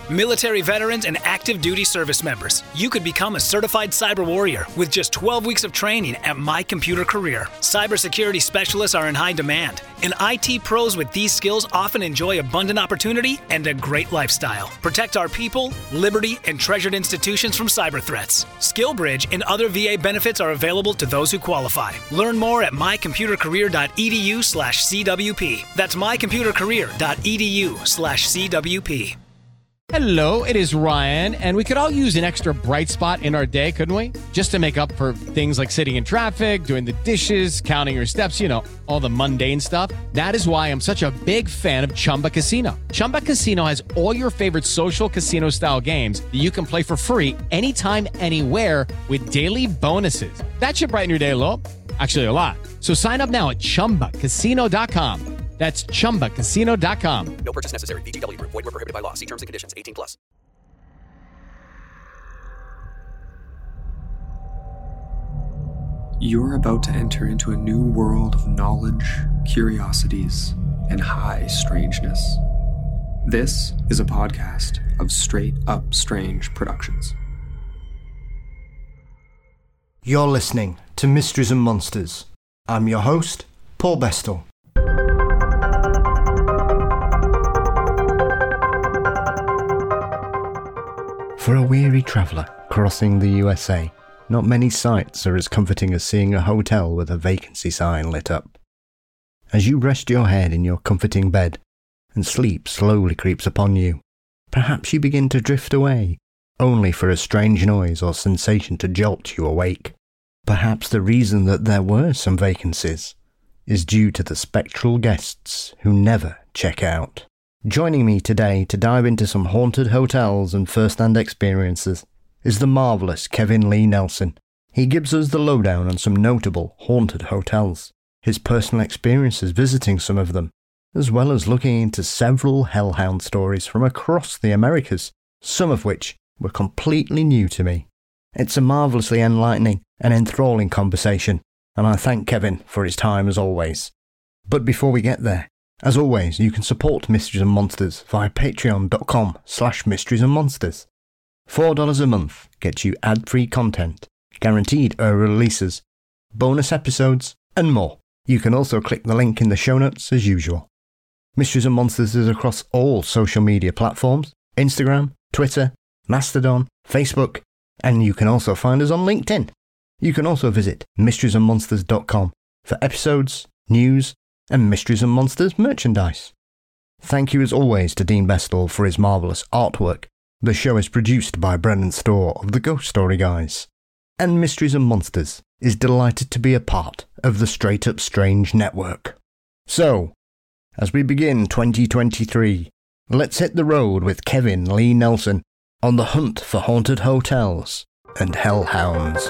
Military veterans and active duty service members, you could become a certified cyber warrior with just 12 weeks of training at My Computer Career. Cybersecurity specialists are in high demand, and IT pros with these skills often enjoy abundant opportunity and a great lifestyle. Protect our people, liberty, and treasured institutions from cyber threats. SkillBridge and other VA benefits are available to those who qualify. Learn more at mycomputercareer.edu/CWP. That's mycomputercareer.edu/CWP. Hello, it is Ryan, and we could all use an extra bright spot in our day, couldn't we? Just to make up for things like sitting in traffic, doing the dishes, counting your steps, you know, all the mundane stuff. That is why I'm such a big fan of Chumba Casino. Chumba Casino has all your favorite social casino-style games that you can play for free anytime, anywhere with daily bonuses. That should brighten your day a little. Actually, a lot. So sign up now at ChumbaCasino.com. That's ChumbaCasino.com. No purchase necessary. VGW Group. Void where prohibited by law. See terms and conditions. 18+. You're about to enter into a new world of knowledge, curiosities, and high strangeness. This is a podcast of Straight Up Strange Productions. You're listening to Mysteries and Monsters. I'm your host, Paul Bestel. For a weary traveller crossing the USA, not many sights are as comforting as seeing a hotel with a vacancy sign lit up. As you rest your head in your comforting bed, and sleep slowly creeps upon you, perhaps you begin to drift away, only for a strange noise or sensation to jolt you awake. Perhaps the reason that there were some vacancies is due to the spectral guests who never check out. Joining me today to dive into some haunted hotels and first-hand experiences is the marvellous Kevin Lee Nelson. He gives us the lowdown on some notable haunted hotels, his personal experiences visiting some of them, as well as looking into several hellhound stories from across the Americas, some of which were completely new to me. It's a marvellously enlightening and enthralling conversation, and I thank Kevin for his time as always. But before we get there, as always, you can support Mysteries and Monsters via patreon.com/mysteriesandmonsters. $4 a month gets you ad-free content, guaranteed early releases, bonus episodes, and more. You can also click the link in the show notes as usual. Mysteries and Monsters is across all social media platforms, Instagram, Twitter, Mastodon, Facebook, and you can also find us on LinkedIn. You can also visit mysteriesandmonsters.com for episodes, news, and Mysteries and Monsters merchandise. Thank you as always to Dean Bestel for his marvellous artwork. The show is produced by Brennan Storr of the Ghost Story Guys. And Mysteries and Monsters is delighted to be a part of the Straight Up Strange network. So, as we begin 2023, let's hit the road with Kevin Lee Nelson on the hunt for haunted hotels and hellhounds.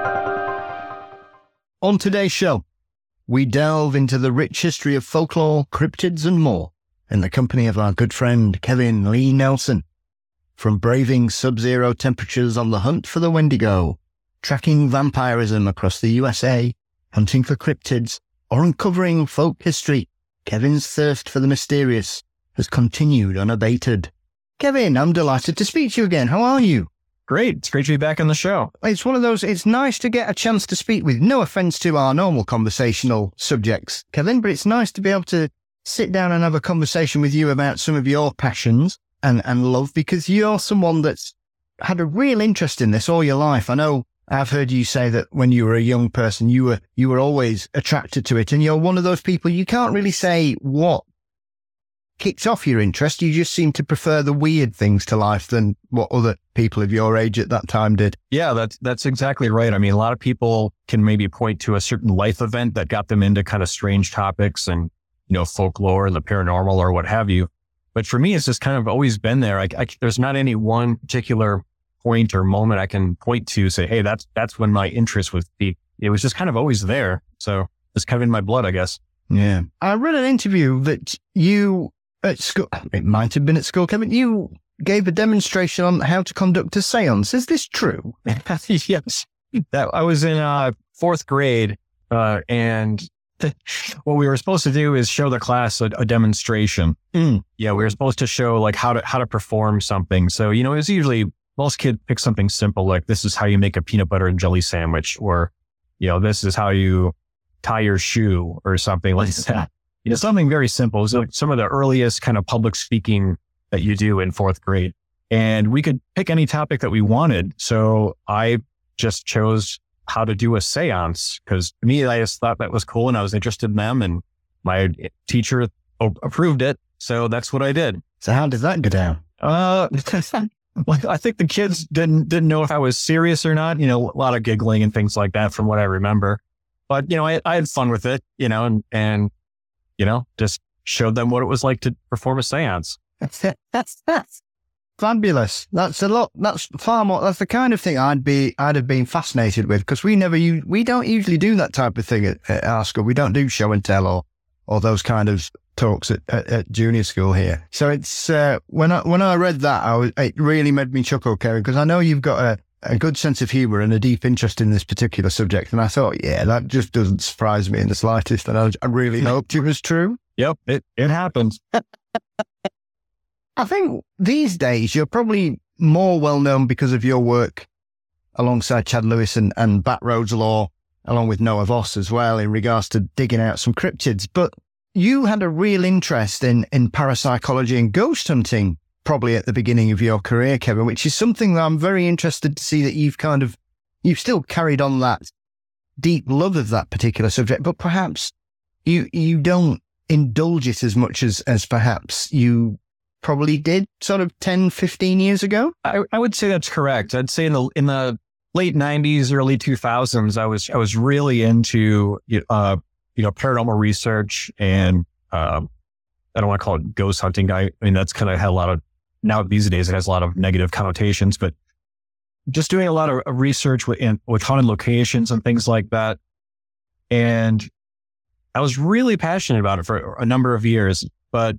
On today's show, we delve into the rich history of folklore, cryptids and more in the company of our good friend Kevin Lee Nelson. From braving sub-zero temperatures on the hunt for the Wendigo, tracking vampirism across the USA, hunting for cryptids, or uncovering folk history, Kevin's thirst for the mysterious has continued unabated. Kevin, I'm delighted to speak to you again. How are you? Great. It's great to be back on the show. It's one of those, it's nice to get a chance to speak with, no offence to our normal conversational subjects, Kevin, but it's nice to be able to sit down and have a conversation with you about some of your passions and love, because you're someone that's had a real interest in this all your life. I know I've heard you say that when you were a young person, you were always attracted to it, and you're one of those people, you can't really say what kicked off your interest. You just seem to prefer the weird things to life than what other people of your age at that time did. Yeah, that's exactly right. I mean, a lot of people can maybe point to a certain life event that got them into kind of strange topics and, you know, folklore and the paranormal or what have you. But for me, it's just kind of always been there. There's not any one particular point or moment I can point to say, hey, that's when my interest was peaked. It was just kind of always there. So it's kind of in my blood, I guess. Yeah. I read an interview that you at school, it might have been at school, Kevin, you gave a demonstration on how to conduct a seance. Is this true? Yes. I was in fourth grade, and what we were supposed to do is show the class a demonstration. Yeah, we were supposed to show like how to perform something. So, it was usually most kids pick something simple, like this is how you make a peanut butter and jelly sandwich, or, this is how you tie your shoe or something like that. Something very simple. So some of the earliest kind of public speaking that you do in fourth grade. And we could pick any topic that we wanted. So I just chose how to do a seance because to me, I just thought that was cool and I was interested in them, and my teacher approved it. So that's what I did. So how did that go down? I think the kids didn't know if I was serious or not, a lot of giggling and things like that from what I remember. But, I had fun with it, and just showed them what it was like to perform a seance. That's fabulous. That's a lot. That's far more. That's the kind of thing I'd have been fascinated with, because we don't usually do that type of thing at our school. We don't do show and tell or those kind of talks at junior school here. So it's when I read that, it really made me chuckle, Kevin, because I know you've got a good sense of humour and a deep interest in this particular subject. And I thought, yeah, that just doesn't surprise me in the slightest. And I really hoped it was true. Yep, it happens. I think these days you're probably more well known because of your work alongside Chad Lewis and Back Roads Law, along with Noah Voss as well, in regards to digging out some cryptids. But you had a real interest in parapsychology and ghost hunting probably at the beginning of your career, Kevin, which is something that I'm very interested to see that you've still carried on that deep love of that particular subject, but perhaps you don't indulge it as much as perhaps you probably did sort of 10, 15 years ago? I would say that's correct. I'd say in the late 90s, early 2000s, I was really into, paranormal research and, I don't want to call it ghost hunting. I mean, that's kind of had a lot of, now these days it has a lot of negative connotations, but just doing a lot of research with haunted locations and things like that. And I was really passionate about it for a number of years, but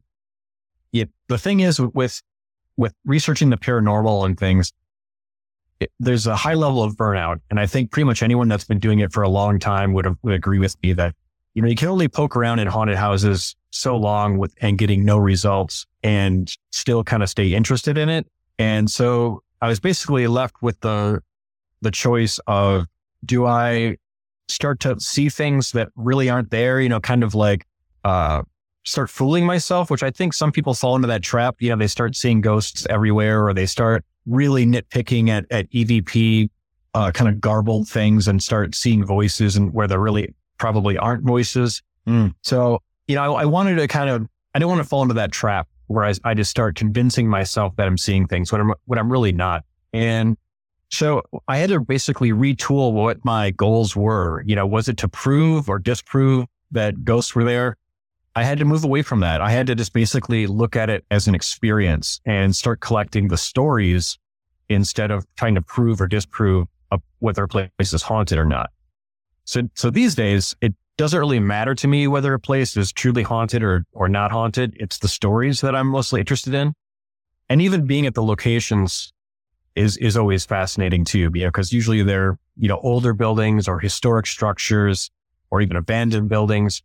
the thing is with researching the paranormal and things, there's a high level of burnout. And I think pretty much anyone that's been doing it for a long time would agree with me that, you can only poke around in haunted houses so long and getting no results and still kind of stay interested in it. And so I was basically left with the choice of, do I start to see things that really aren't there, kind of like, start fooling myself, which I think some people fall into that trap. They start seeing ghosts everywhere, or they start really nitpicking at EVP, kind of garbled things, and start seeing voices and where there really probably aren't voices. So, I wanted to I didn't want to fall into that trap where I just start convincing myself that I'm seeing things when I'm really not. And so I had to basically retool what my goals were. Was it to prove or disprove that ghosts were there? I had to move away from that. I had to just basically look at it as an experience and start collecting the stories instead of trying to prove or disprove whether a place is haunted or not. So these days, it doesn't really matter to me whether a place is truly haunted or not haunted. It's the stories that I'm mostly interested in. And even being at the locations is always fascinating too, because usually they're, older buildings or historic structures or even abandoned buildings.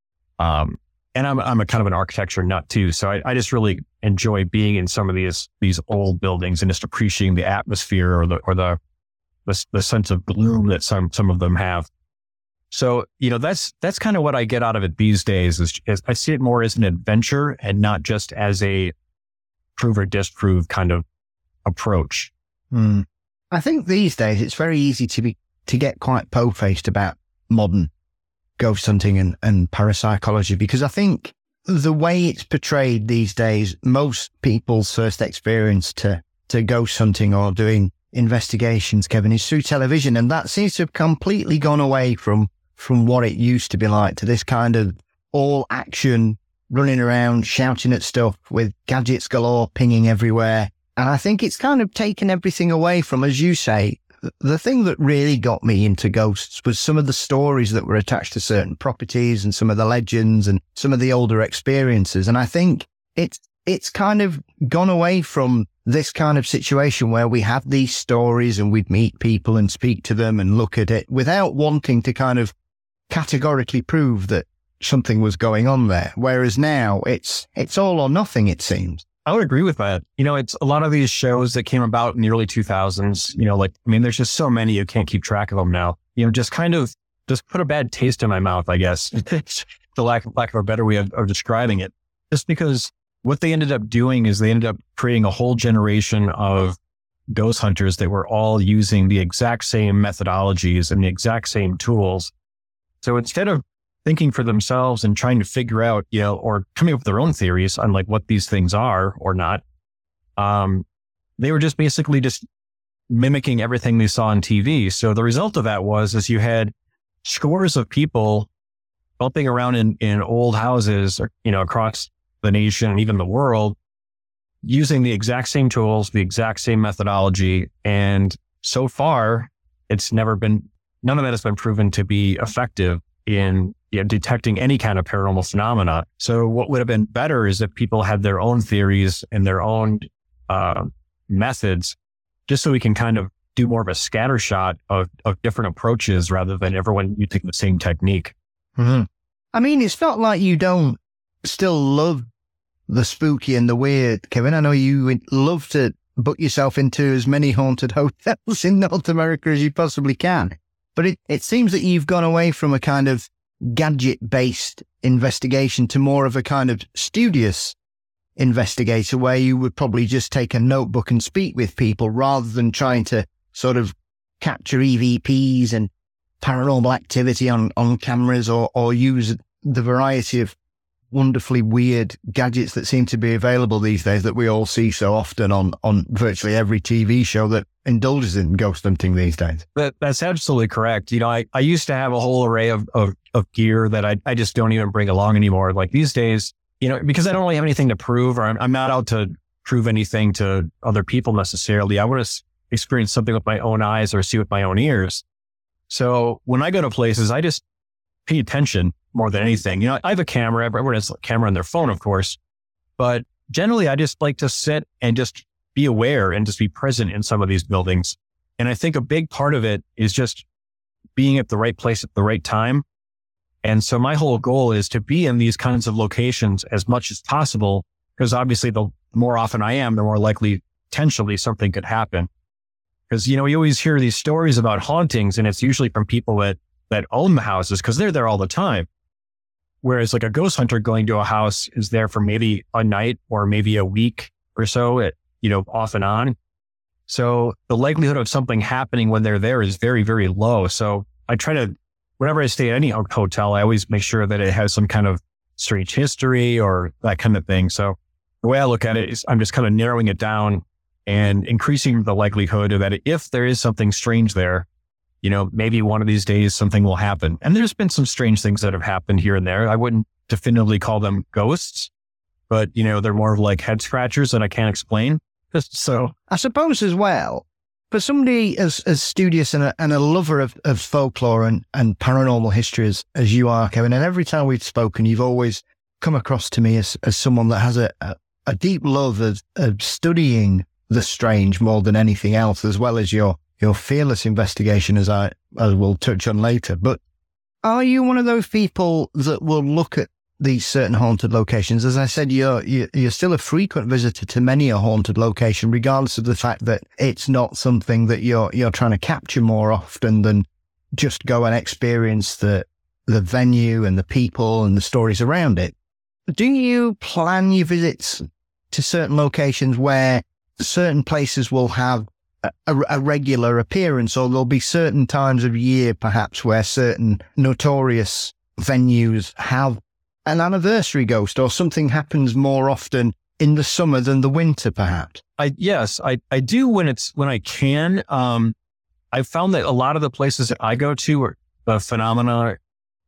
And I'm a kind of an architecture nut too. So I just really enjoy being in some of these old buildings and just appreciating the atmosphere or the sense of gloom that some of them have. So, that's kind of what I get out of it these days is I see it more as an adventure and not just as a prove or disprove kind of approach. I think these days it's very easy to get quite po-faced about modern ghost hunting and parapsychology, because I think the way it's portrayed these days, most people's first experience to ghost hunting or doing investigations, Kevin, is through television. And that seems to have completely gone away from what it used to be like, to this kind of all action, running around, shouting at stuff with gadgets galore, pinging everywhere. And I think it's kind of taken everything away from, as you say, the thing that really got me into ghosts was some of the stories that were attached to certain properties and some of the legends and some of the older experiences. And I think it's kind of gone away from this kind of situation where we have these stories and we'd meet people and speak to them and look at it without wanting to kind of categorically prove that something was going on there. Whereas now it's all or nothing, it seems. I would agree with that. It's a lot of these shows that came about in the early 2000s, there's just so many, you can't keep track of them now. Just put a bad taste in my mouth, I guess. The lack of a better way of describing it. Just because what they ended up doing is they ended up creating a whole generation of ghost hunters that were all using the exact same methodologies and the exact same tools. So instead of thinking for themselves and trying to figure out, or coming up with their own theories on like what these things are or not, they were just basically just mimicking everything they saw on TV. So the result of that is you had scores of people bumping around in old houses, across the nation and even the world, using the exact same tools, the exact same methodology. And so far, none of that has been proven to be effective in detecting any kind of paranormal phenomena. So what would have been better is if people had their own theories and their own methods, just so we can kind of do more of a scattershot of different approaches rather than everyone using the same technique. Mm-hmm. I mean, it's not like you don't still love the spooky and the weird, Kevin. I know you would love to book yourself into as many haunted hotels in North America as you possibly can. But it seems that you've gone away from a kind of gadget-based investigation to more of a kind of studious investigator, where you would probably just take a notebook and speak with people rather than trying to sort of capture EVPs and paranormal activity on cameras or use the variety of wonderfully weird gadgets that seem to be available these days that we all see so often on virtually every TV show that indulges in ghost hunting these days. That's absolutely correct. I used to have a whole array of gear that I just don't even bring along anymore. Like these days, because I don't really have anything to prove, or I'm not out to prove anything to other people necessarily. I want to experience something with my own eyes or see with my own ears. So when I go to places, I just pay attention more than anything. I have a camera. Everyone has a camera on their phone, of course. But generally, I just like to sit and just be aware and just be present in some of these buildings. And I think a big part of it is just being at the right place at the right time. And so my whole goal is to be in these kinds of locations as much as possible, because obviously the more often I am, the more likely potentially something could happen. Because, you always hear these stories about hauntings, and it's usually from people that own the houses because they're there all the time. Whereas like a ghost hunter going to a house is there for maybe a night or maybe a week or so, off and on. So the likelihood of something happening when they're there is very, very low. So I try to, whenever I stay at any hotel, I always make sure that it has some kind of strange history or that kind of thing. So the way I look at it is I'm just kind of narrowing it down and increasing the likelihood that if there is something strange there, maybe one of these days something will happen. And there's been some strange things that have happened here and there. I wouldn't definitively call them ghosts, but, they're more of like head scratchers that I can't explain. So I suppose as well, for somebody as studious and a lover of folklore and paranormal history as you are, Kevin, and every time we've spoken, you've always come across to me as someone that has a deep love of studying the strange more than anything else, as well as your fearless investigation, as we'll touch on later. But are you one of those people that will look at these certain haunted locations? As I said, you're still a frequent visitor to many a haunted location, regardless of the fact that it's not something that you're trying to capture more often than just go and experience the venue and the people and the stories around it. Do you plan your visits to certain locations where certain places will have a regular appearance, or there'll be certain times of year perhaps where certain notorious venues have an anniversary ghost, or something happens more often in the summer than the winter perhaps? Yes, I do when I can. I've found that a lot of the places that I go to where the phenomena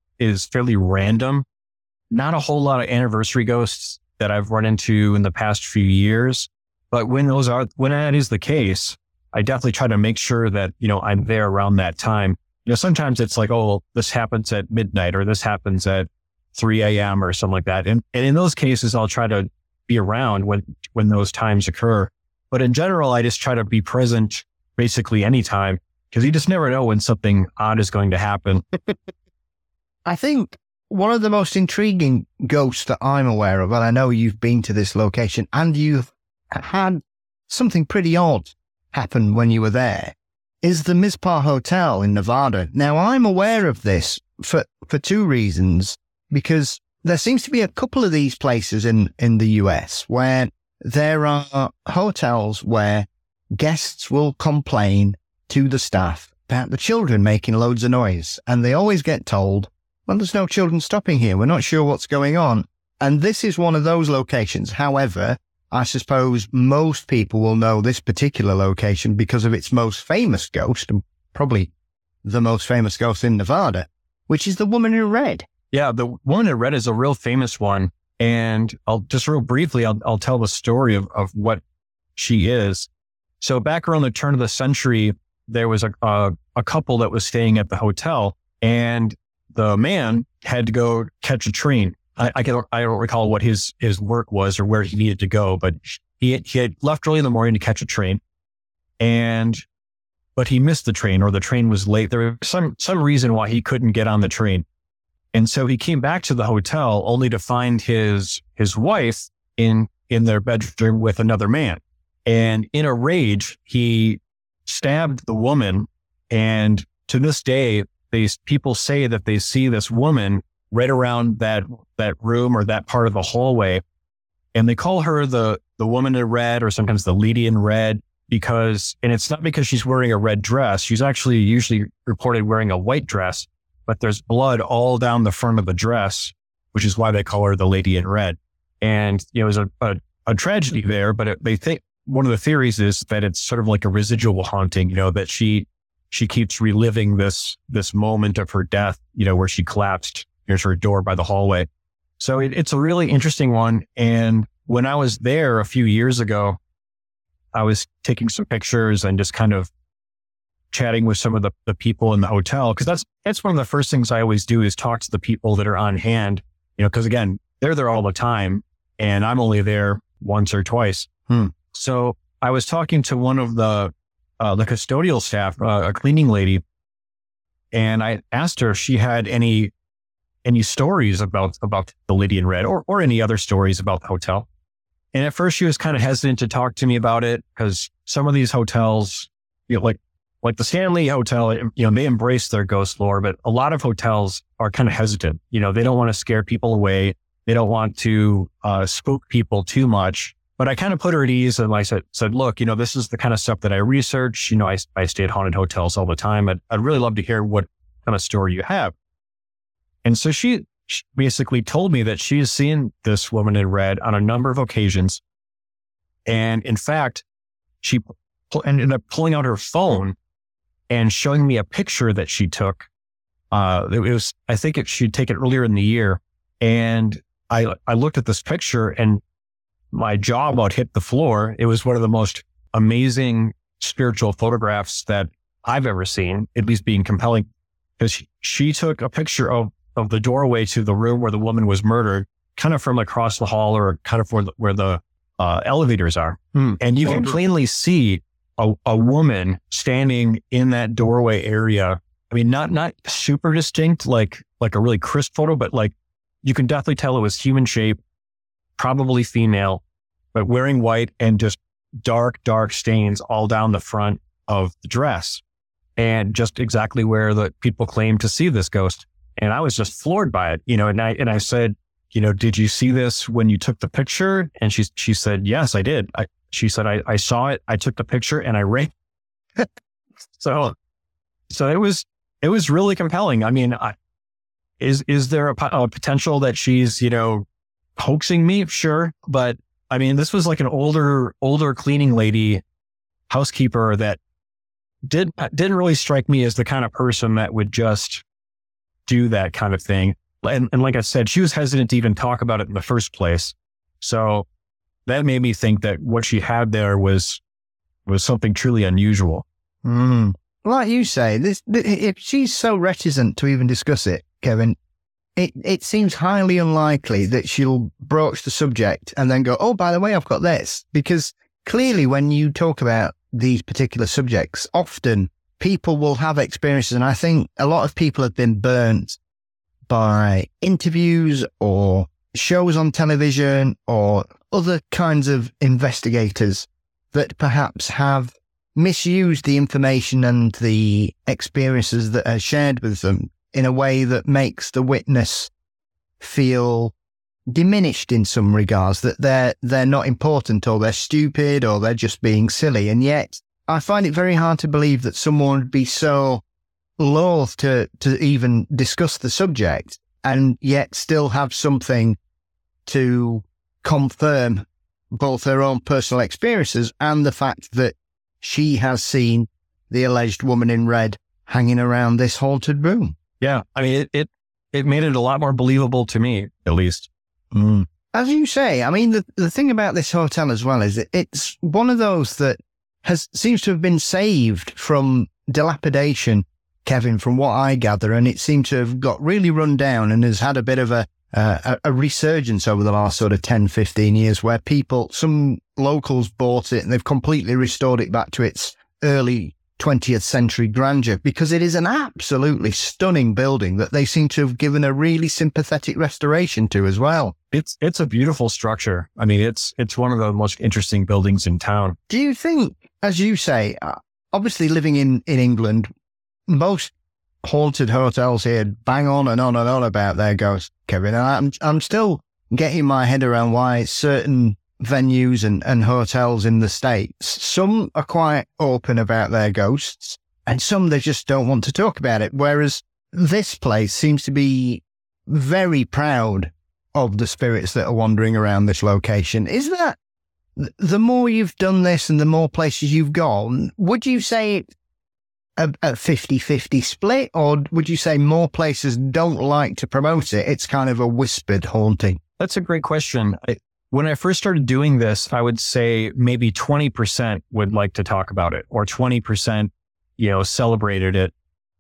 is fairly random. Not a whole lot of anniversary ghosts that I've run into in the past few years. But when that is the case, I definitely try to make sure that, I'm there around that time. Sometimes it's like, oh, this happens at midnight, or this happens at 3 a.m. or something like that. And in those cases, I'll try to be around when those times occur. But in general, I just try to be present basically anytime, because you just never know when something odd is going to happen. I think one of the most intriguing ghosts that I'm aware of, and I know you've been to this location and you've had something pretty odd happen when you were there, is the Mizpah Hotel in Nevada. Now, I'm aware of this for two reasons, because there seems to be a couple of these places in the US where there are hotels where guests will complain to the staff about the children making loads of noise. And they always get told, well, there's no children stopping here. We're not sure what's going on. And this is one of those locations. However, I suppose most people will know this particular location because of its most famous ghost, and probably the most famous ghost in Nevada, which is the woman in red. Yeah, the woman in red is a real famous one. And I'll just real briefly, I'll tell the story of what she is. So back around the turn of the century, there was a couple that was staying at the hotel, and the man had to go catch a train. I don't recall what his work was or where he needed to go, but he had left early in the morning to catch a train, but he missed the train, or the train was late. There was some reason why he couldn't get on the train. And so he came back to the hotel only to find his wife in their bedroom with another man. And in a rage, he stabbed the woman. And to this day, people say that they see this woman right around that room or that part of the hallway. And they call her the woman in red, or sometimes the lady in red, and it's not because she's wearing a red dress. She's actually usually reported wearing a white dress, but there's blood all down the front of the dress, which is why they call her the lady in red. And, it was a tragedy there, but they think one of the theories is that it's sort of like a residual haunting, that she keeps reliving this moment of her death, where she collapsed near her door by the hallway. So it's a really interesting one. And when I was there a few years ago, I was taking some pictures and just kind of chatting with some of the people in the hotel. Cause that's one of the first things I always do is talk to the people that are on hand, cause again, they're there all the time and I'm only there once or twice. So I was talking to one of the custodial staff, a cleaning lady, and I asked her if she had any stories about the lady in red or any other stories about the hotel. And at first she was kind of hesitant to talk to me about it because some of these hotels, like the Stanley Hotel, they embrace their ghost lore, but a lot of hotels are kind of hesitant. They don't want to scare people away. They don't want to spook people too much. But I kind of put her at ease, and I said, look, this is the kind of stuff that I research. I stay at haunted hotels all the time. I'd really love to hear what kind of story you have. And so she basically told me that she has seen this woman in red on a number of occasions. And in fact, she ended up pulling out her phone and showing me a picture that she took. I think she'd taken it earlier in the year. And I looked at this picture and my jaw about hit the floor. It was one of the most amazing spiritual photographs that I've ever seen, at least being compelling, because she took a picture of the doorway to the room where the woman was murdered, kind of from across the hall or kind of where the elevators are. And you can plainly see a woman standing in that doorway area. I mean, not super distinct, like a really crisp photo, but like you can definitely tell it was human shape, probably female, but wearing white and just dark stains all down the front of the dress. And just exactly where the people claim to see this ghost. And I was just floored by it, and I said, did you see this when you took the picture? And she said, yes, I did. She said, I saw it. I took the picture and I ran. So it was really compelling. I mean, is there a potential that she's, hoaxing me? Sure. But I mean, this was like an older cleaning lady, housekeeper that didn't really strike me as the kind of person that would just do that kind of thing. And like I said, she was hesitant to even talk about it in the first place. So that made me think that what she had there was something truly unusual. Like you say, if she's so reticent to even discuss it, Kevin, it seems highly unlikely that she'll broach the subject and then go, oh, by the way, I've got this. Because clearly when you talk about these particular subjects, often people will have experiences. And I think a lot of people have been burnt by interviews or shows on television or other kinds of investigators that perhaps have misused the information and the experiences that are shared with them in a way that makes the witness feel diminished in some regards, that they're not important, or they're stupid, or they're just being silly. And yet I find it very hard to believe that someone would be so loath to even discuss the subject and yet still have something to confirm both her own personal experiences and the fact that she has seen the alleged woman in red hanging around this haunted room. Yeah. I mean, it made it a lot more believable to me, at least. As you say, I mean, the thing about this hotel as well is that it's one of those that seems to have been saved from dilapidation, Kevin, from what I gather, and it seemed to have got really run down and has had a bit of a resurgence over the last sort of 10, 15 years where some locals bought it and they've completely restored it back to its early 20th century grandeur, because it is an absolutely stunning building that they seem to have given a really sympathetic restoration to as well. It's a beautiful structure. I mean, it's one of the most interesting buildings in town. Do you think, as you say, obviously living in England, most haunted hotels here bang on and on and on about their ghosts, Kevin, and I'm still getting my head around why certain venues and hotels in the States, some are quite open about their ghosts and some they just don't want to talk about it, whereas this place seems to be very proud of the spirits that are wandering around this location. Is that, the more you've done this and the more places you've gone, would you say a 50-50 split, or would you say more places don't like to promote it? It's kind of a whispered haunting. That's a great question. When I first started doing this, I would say maybe 20% would like to talk about it, or 20%, celebrated it.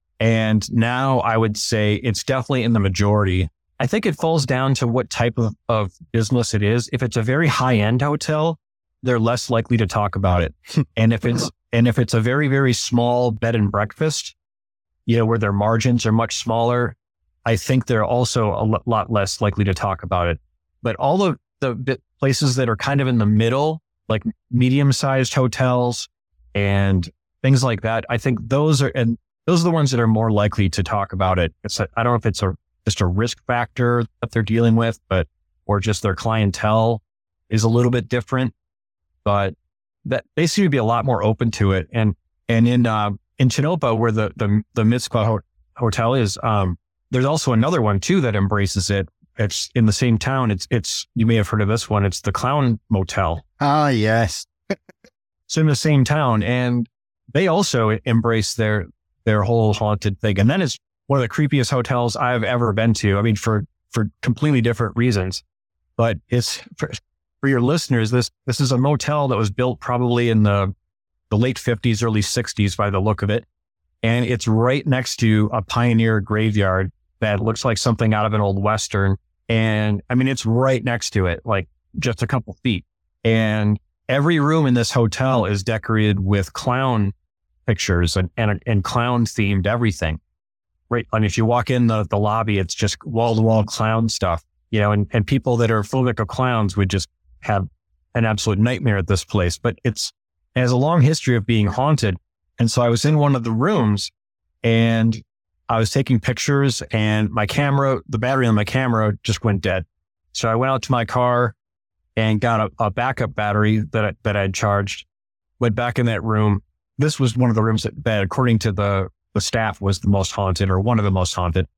And now I would say it's definitely in the majority. I think it falls down to what type of business it is. If it's a very high-end hotel, they're less likely to talk about it. And if it's a very, very small bed and breakfast, where their margins are much smaller, I think they're also a lot less likely to talk about it. But all of the places that are kind of in the middle, like medium-sized hotels and things like that, I think those are the ones that are more likely to talk about it. I don't know if it's just a risk factor that they're dealing with, or just their clientele is a little bit different, but that they seem to be a lot more open to it. And in Tonopah, where the Mitzvah Hotel is, there's also another one too that embraces it. It's in the same town. It's you may have heard of this one. It's the Clown Motel. Ah, yes. So in the same town, and they also embrace their whole haunted thing. And that is one of the creepiest hotels I've ever been to. I mean, for completely different reasons, but it's for your listeners. This is a motel that was built probably in the late 50s, early 60s by the look of it. And it's right next to a pioneer graveyard that looks like something out of an old Western. And I mean, it's right next to it, like just a couple feet. And every room in this hotel is decorated with clown pictures and clown themed everything. Right. And if you walk in the lobby, it's just wall to wall clown stuff, and people that are phobic of clowns would just have an absolute nightmare at this place. But it has a long history of being haunted. And so I was in one of the rooms and I was taking pictures, and the battery on my camera just went dead. So I went out to my car and got a backup battery that I had charged, went back in that room. This was one of the rooms that according to the staff was the most haunted, or one of the most haunted,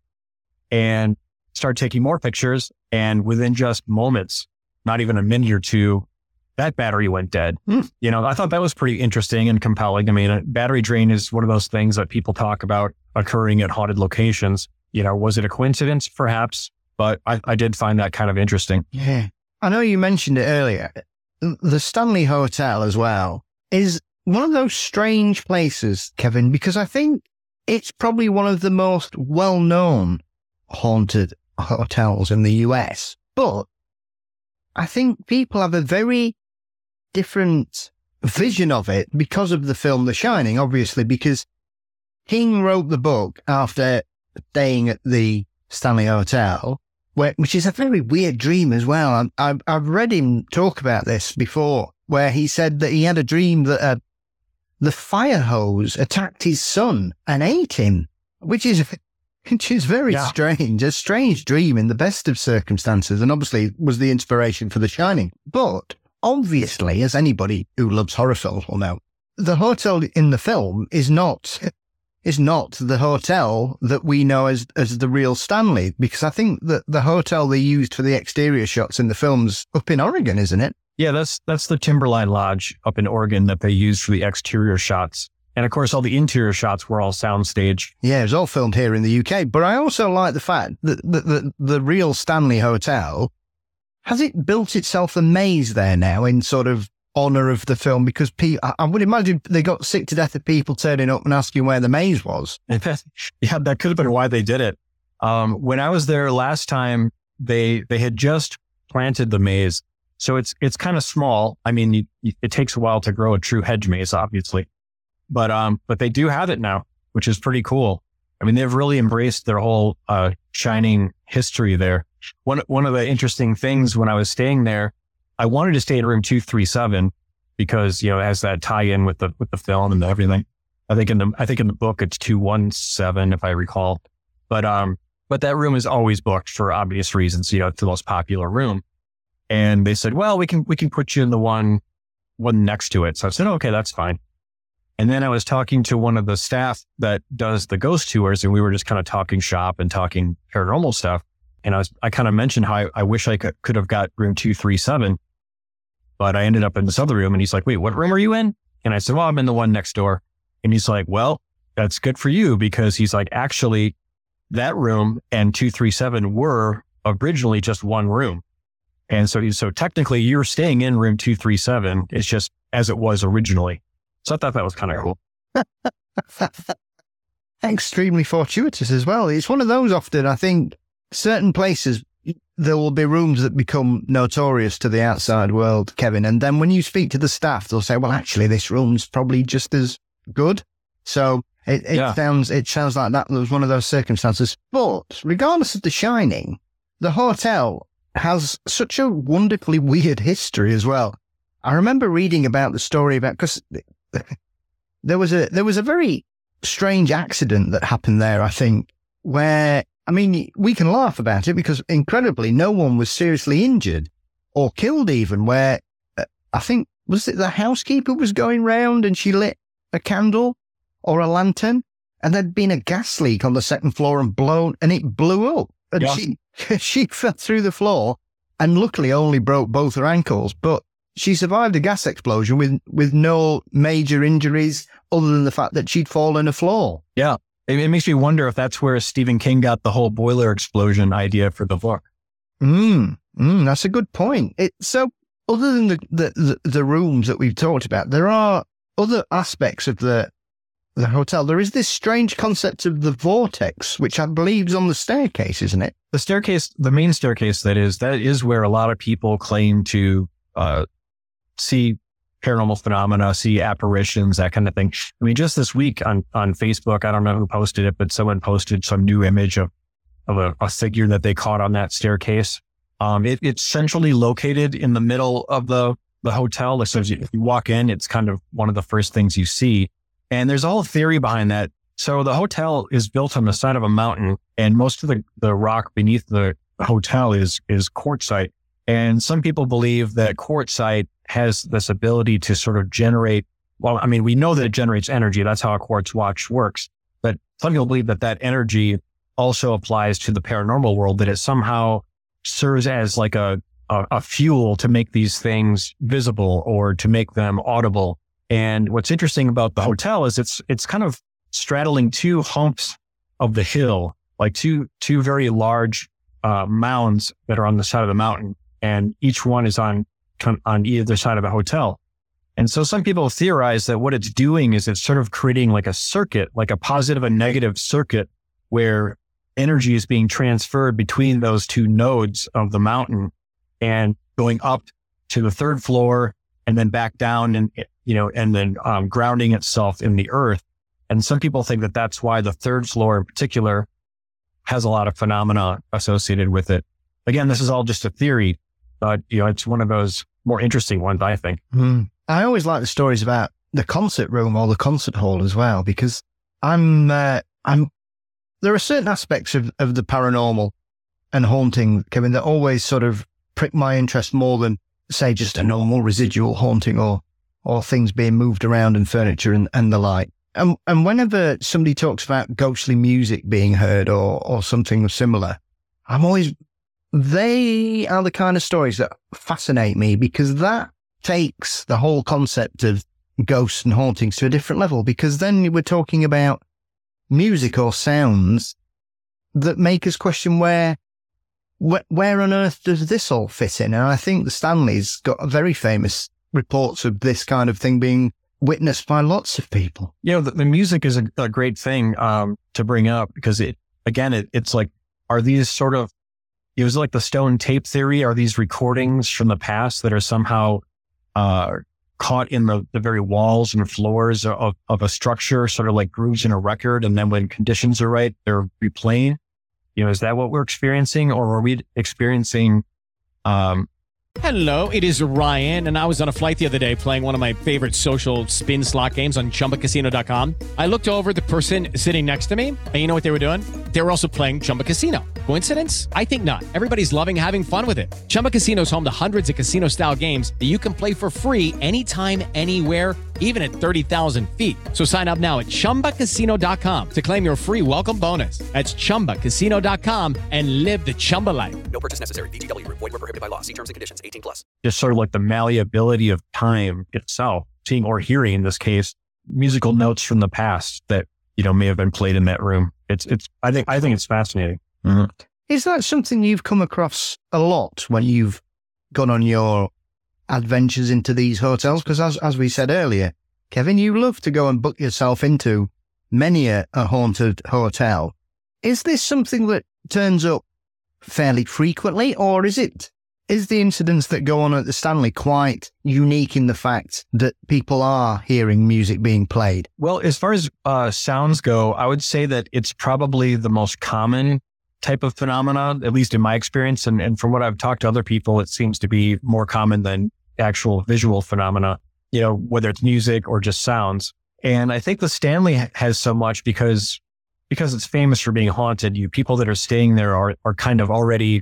and started taking more pictures. And within just moments, not even a minute or two, that battery went dead. I thought that was pretty interesting and compelling. I mean, a battery drain is one of those things that people talk about occurring at haunted locations. Was it a coincidence? Perhaps, but I did find that kind of interesting. Yeah. I know you mentioned it earlier. The Stanley Hotel as well is one of those strange places, Kevin, because I think it's probably one of the most well-known haunted hotels in the US. But I think people have a very different vision of it because of the film The Shining, obviously, because King wrote the book after staying at the Stanley Hotel, which is a very weird dream as well. I've read him talk about this before, where he said that he had a dream that the fire hose attacked his son and ate him, which is very strange. A strange dream in the best of circumstances, and obviously was the inspiration for The Shining. But obviously, as anybody who loves horror films will know, the hotel in the film is not the hotel that we know as the real Stanley, because I think that the hotel they used for the exterior shots in the film's up in Oregon, isn't it? Yeah, that's the Timberline Lodge up in Oregon that they used for the exterior shots. And of course, all the interior shots were all soundstage. Yeah, it was all filmed here in the UK. But I also like the fact that the real Stanley Hotel, has it built itself a maze there now in sort of honour of the film? Because I would imagine they got sick to death of people turning up and asking where the maze was. Yeah, that could have been why they did it. When I was there last time, they had just planted the maze. So it's kind of small. I mean, it takes a while to grow a true hedge maze, obviously. But they do have it now, which is pretty cool. I mean, they've really embraced their whole Shining history there. One of the interesting things when I was staying there, I wanted to stay in room 237 because, it has that tie-in with the film and everything. I think in the book it's 217 if I recall. But that room is always booked for obvious reasons. It's the most popular room. And they said, well, we can put you in the one next to it. So I said, okay, that's fine. And then I was talking to one of the staff that does the ghost tours, and we were just kind of talking shop and talking paranormal stuff. And I kind of mentioned how I wish I could have got room 237, but I ended up in this other room. And he's like, wait, what room are you in? And I said, well, I'm in the one next door. And he's like, well, that's good for you, because he's like, actually, that room and 237 were originally just one room. And so technically you're staying in room 237. It's just as it was originally. So I thought that was kind of cool. Extremely fortuitous as well. It's one of those often, I think, certain places, there will be rooms that become notorious to the outside world, Kevin. And then when you speak to the staff, they'll say, well, actually, this room's probably just as good. So it sounds like that was one of those circumstances. But regardless of The Shining, the hotel has such a wonderfully weird history as well. I remember reading about the story because there was a very strange accident that happened there, I think, where, I mean, we can laugh about it because incredibly no one was seriously injured or killed even, where I think, was it the housekeeper was going round and she lit a candle or a lantern and there'd been a gas leak on the second floor and it blew up. And she fell through the floor and luckily only broke both her ankles, but she survived a gas explosion with no major injuries other than the fact that she'd fallen a floor. Yeah. It makes me wonder if that's where Stephen King got the whole boiler explosion idea for the book. That's a good point. So other than the rooms that we've talked about, there are other aspects of the hotel. There is this strange concept of the vortex, which I believe is on the staircase, isn't it? The staircase, the main staircase, that is where a lot of people claim to see paranormal phenomena, see apparitions, that kind of thing. I mean, just this week on Facebook, I don't know who posted it, but someone posted some new image of a figure that they caught on that staircase. It's centrally located in the middle of the hotel. So if you walk in, it's kind of one of the first things you see. And there's a whole theory behind that. So the hotel is built on the side of a mountain, and most of the rock beneath the hotel is quartzite. And some people believe that quartzite has this ability to sort of generate, well, I mean, we know that it generates energy. That's how a quartz watch works. But some people believe that energy also applies to the paranormal world, that it somehow serves as like a fuel to make these things visible or to make them audible. And what's interesting about the hotel is it's kind of straddling two humps of the hill, like two very large mounds that are on the side of the mountain, and each one is on either side of the hotel. And so some people theorize that what it's doing is it's sort of creating like a circuit, like a positive and negative circuit, where energy is being transferred between those two nodes of the mountain and going up to the third floor and then back down and then grounding itself in the earth. And some people think that that's why the third floor in particular has a lot of phenomena associated with it. Again, this is all just a theory, but it's one of those more interesting ones, I think. I always like the stories about the concert room or the concert hall as well, because there are certain aspects of the paranormal and haunting, Kevin, that always sort of prick my interest more than, say, just a normal residual haunting or things being moved around and furniture and the like. And whenever somebody talks about ghostly music being heard or something similar, they are the kind of stories that fascinate me, because that takes the whole concept of ghosts and hauntings to a different level, because then we're talking about music or sounds that make us question where on earth does this all fit in? And I think the Stanley's got a very famous reports of this kind of thing being witnessed by lots of people. The music is a great thing to bring up, because it's like, are these sort of, it was like the stone tape theory. Are these recordings from the past that are somehow caught in the very walls and floors of a structure, sort of like grooves in a record, and then when conditions are right, they're replaying? Is that what we're experiencing, or are we experiencing Hello, it is Ryan, and I was on a flight the other day playing one of my favorite social spin slot games on ChumbaCasino.com. I looked over at the person sitting next to me, and you know what they were doing? They were also playing Chumba Casino. Coincidence? I think not. Everybody's loving having fun with it. Chumba Casino is home to hundreds of casino-style games that you can play for free anytime, anywhere, even at 30,000 feet. So sign up now at ChumbaCasino.com to claim your free welcome bonus. That's ChumbaCasino.com and live the Chumba life. No purchase necessary. VGW Group. Void where prohibited by law. See terms and conditions. 18+. Just sort of like the malleability of time itself, seeing or hearing, in this case, musical notes from the past that, may have been played in that room. I think it's fascinating. Mm-hmm. Is that something you've come across a lot when you've gone on your adventures into these hotels? Because as we said earlier, Kevin, you love to go and book yourself into many a haunted hotel. Is this something that turns up fairly frequently, or is the incidents that go on at the Stanley quite unique in the fact that people are hearing music being played? Well, as far as sounds go, I would say that it's probably the most common type of phenomena, at least in my experience. And from what I've talked to other people, it seems to be more common than actual visual phenomena, whether it's music or just sounds. And I think the Stanley has so much because it's famous for being haunted. People that are staying there are kind of already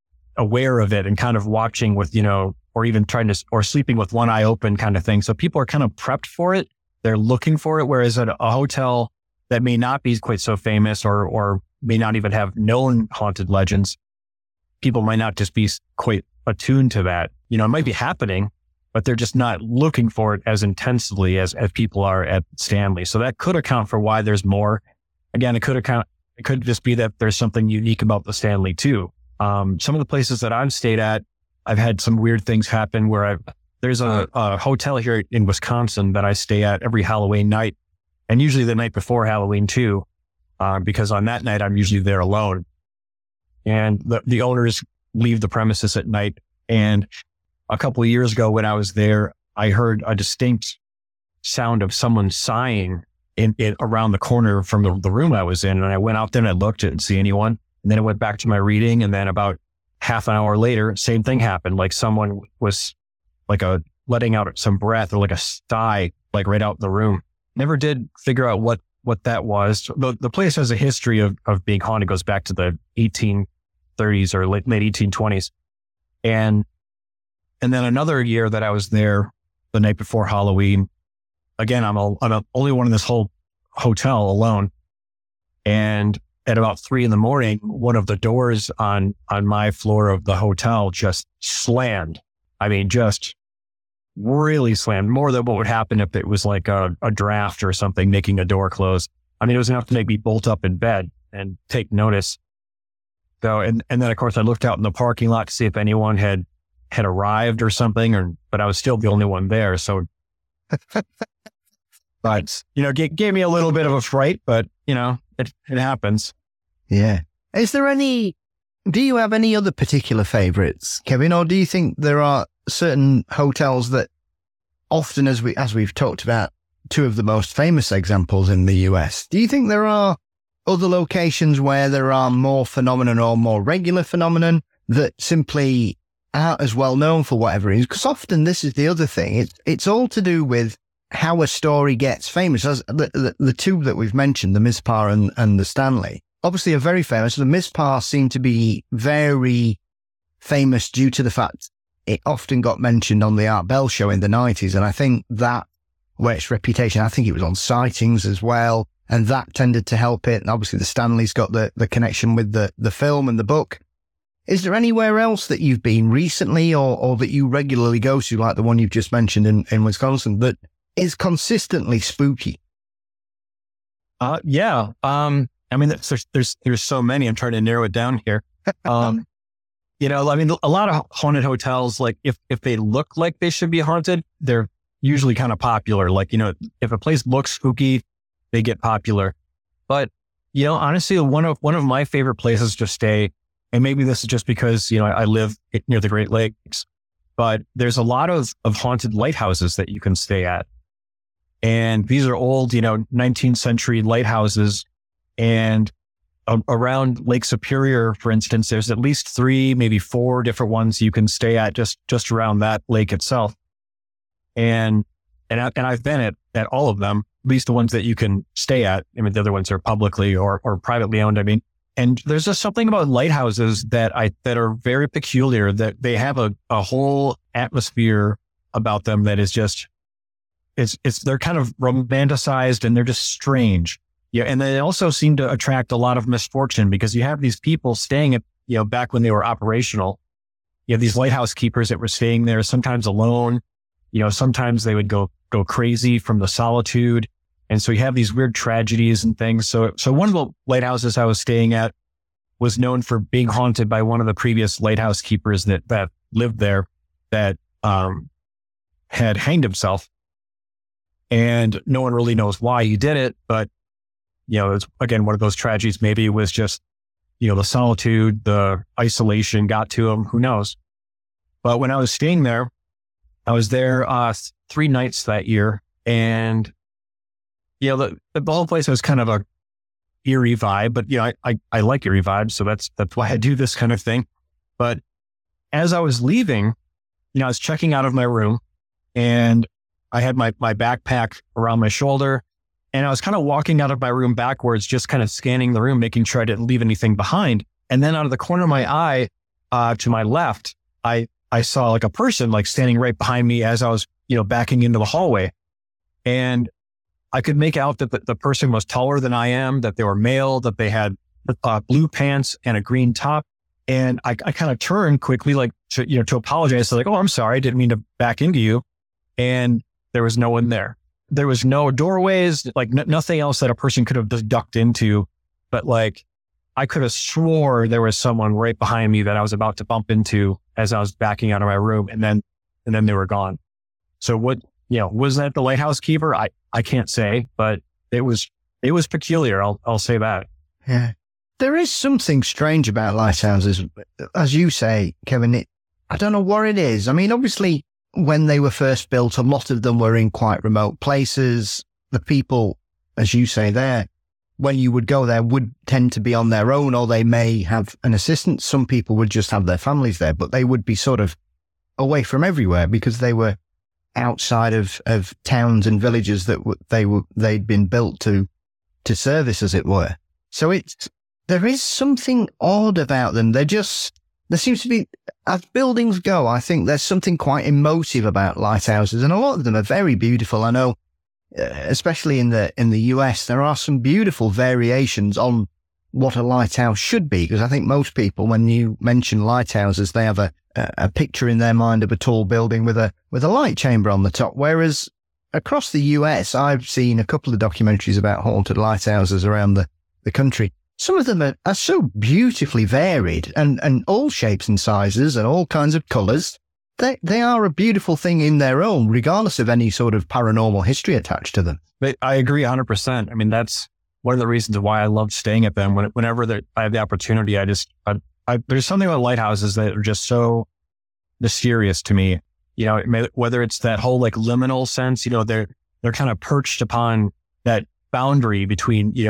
aware of it and kind of watching with, or even or sleeping with one eye open kind of thing. So people are kind of prepped for it. They're looking for it. Whereas at a hotel that may not be quite so famous or may not even have known haunted legends, people might not just be quite attuned to that. It might be happening, but they're just not looking for it as intensely as people are at Stanley. So that could account for why there's more. Again, it could just be that there's something unique about the Stanley too. Some of the places that I've stayed at, I've had some weird things happen where there's a hotel here in Wisconsin that I stay at every Halloween night, and usually the night before Halloween too, because on that night I'm usually there alone. And the owners leave the premises at night. And a couple of years ago when I was there, I heard a distinct sound of someone sighing in around the corner from the room I was in. And I went out there and I looked, didn't see anyone. And then I went back to my reading. And then about half an hour later, same thing happened. Like someone was letting out some breath or like a sigh, like right out in the room. Never did figure out what that was. The place has a history of being haunted, goes back to the 1830s or late 1820s. And then another year that I was there the night before Halloween, again, I'm the only one in this whole hotel alone. And at about 3 a.m, one of the doors on my floor of the hotel just slammed. I mean, just really slammed, more than what would happen if it was like a draft or something making a door close. I mean, it was enough to make me bolt up in bed and take notice. So, and then of course I looked out in the parking lot to see if anyone had arrived or something, but I was still the only one there. So, but, gave me a little bit of a fright, but, it happens. Yeah. Do you have any other particular favorites, Kevin, or do you think there are certain hotels that often, as we've talked about, two of the most famous examples in the US, do you think there are other locations where there are more phenomenon or more regular phenomenon that simply aren't as well known for whatever reason? Because often this is the other thing. It's all to do with how a story gets famous. As the two that we've mentioned, the Mizpah and the Stanley, obviously are very famous. The Mizpah seemed to be very famous due to the fact it often got mentioned on the Art Bell show in the 90s. And I think that, where its reputation, I think it was on sightings as well. And that tended to help it. And obviously the Stanley's got the connection with the film and the book. Is there anywhere else that you've been recently or that you regularly go to, like the one you've just mentioned in Wisconsin, that is consistently spooky? Yeah. I mean, there's so many. I'm trying to narrow it down here. You know, I mean, a lot of haunted hotels, like if they look like they should be haunted, they're usually kind of popular. Like, you know, if a place looks spooky, they get popular. But, you know, honestly, one of my favorite places to stay, and maybe this is just because, you know, I live near the Great Lakes, but there's a lot of haunted lighthouses that you can stay at. And these are old, you know, 19th century lighthouses. And around Lake Superior, for instance, there's at least 3, maybe 4 different ones you can stay at just around that lake itself. And I've been at all of them, at least the ones that you can stay at. I mean, the other ones are publicly or privately owned. I mean, and there's just something about lighthouses that are very peculiar, that they have a whole atmosphere about them that is just, they're kind of romanticized and they're just strange. Yeah. And they also seem to attract a lot of misfortune because you have these people staying at, you know, back when they were operational, you have these lighthouse keepers that were staying there, sometimes alone, you know, sometimes they would go crazy from the solitude. And so you have these weird tragedies and things. So one of the lighthouses I was staying at was known for being haunted by one of the previous lighthouse keepers that lived there that, had hanged himself. And no one really knows why he did it, but you know, it's again, one of those tragedies. Maybe it was just, you know, the solitude, the isolation got to him. Who knows? But when I was staying there, I was there 3 nights that year. And, you know, the whole place was kind of a eerie vibe, but, you know, I like eerie vibes. So that's why I do this kind of thing. But as I was leaving, you know, I was checking out of my room and I had my backpack around my shoulder. And I was kind of walking out of my room backwards, just kind of scanning the room, making sure I didn't leave anything behind. And then out of the corner of my eye, to my left, I saw like a person like standing right behind me as I was, you know, backing into the hallway. And I could make out that the person was taller than I am, that they were male, that they had blue pants and a green top. And I kind of turned quickly, like to apologize. So like, oh, I'm sorry, I didn't mean to back into you. And there was no one there. There was no doorways, like nothing else that a person could have just ducked into. But like, I could have swore there was someone right behind me that I was about to bump into as I was backing out of my room. And then they were gone. So what, you know, was that the lighthouse keeper? I can't say, but it was peculiar. I'll say that. Yeah. There is something strange about lighthouses. As you say, Kevin, I don't know what it is. I mean, obviously, when they were first built, a lot of them were in quite remote places. The people, as you say there, when you would go there, would tend to be on their own, or they may have an assistant. Some people would just have their families there, but they would be sort of away from everywhere because they were outside of towns and villages that they'd been built to service, as it were. So there is something odd about them. There seems to be, as buildings go, I think there's something quite emotive about lighthouses, and a lot of them are very beautiful. I know, especially in the US, there are some beautiful variations on what a lighthouse should be, because I think most people, when you mention lighthouses, they have a picture in their mind of a tall building with a light chamber on the top. Whereas across the US, I've seen a couple of documentaries about haunted lighthouses around the country. Some of them are so beautifully varied and all shapes and sizes and all kinds of colours. They are a beautiful thing in their own, regardless of any sort of paranormal history attached to them. But I agree 100%. I mean, that's one of the reasons why I love staying at them. Whenever I have the opportunity, there's something about lighthouses that are just so mysterious to me. You know, whether it's that whole like liminal sense, you know, they're kind of perched upon that boundary between, you know,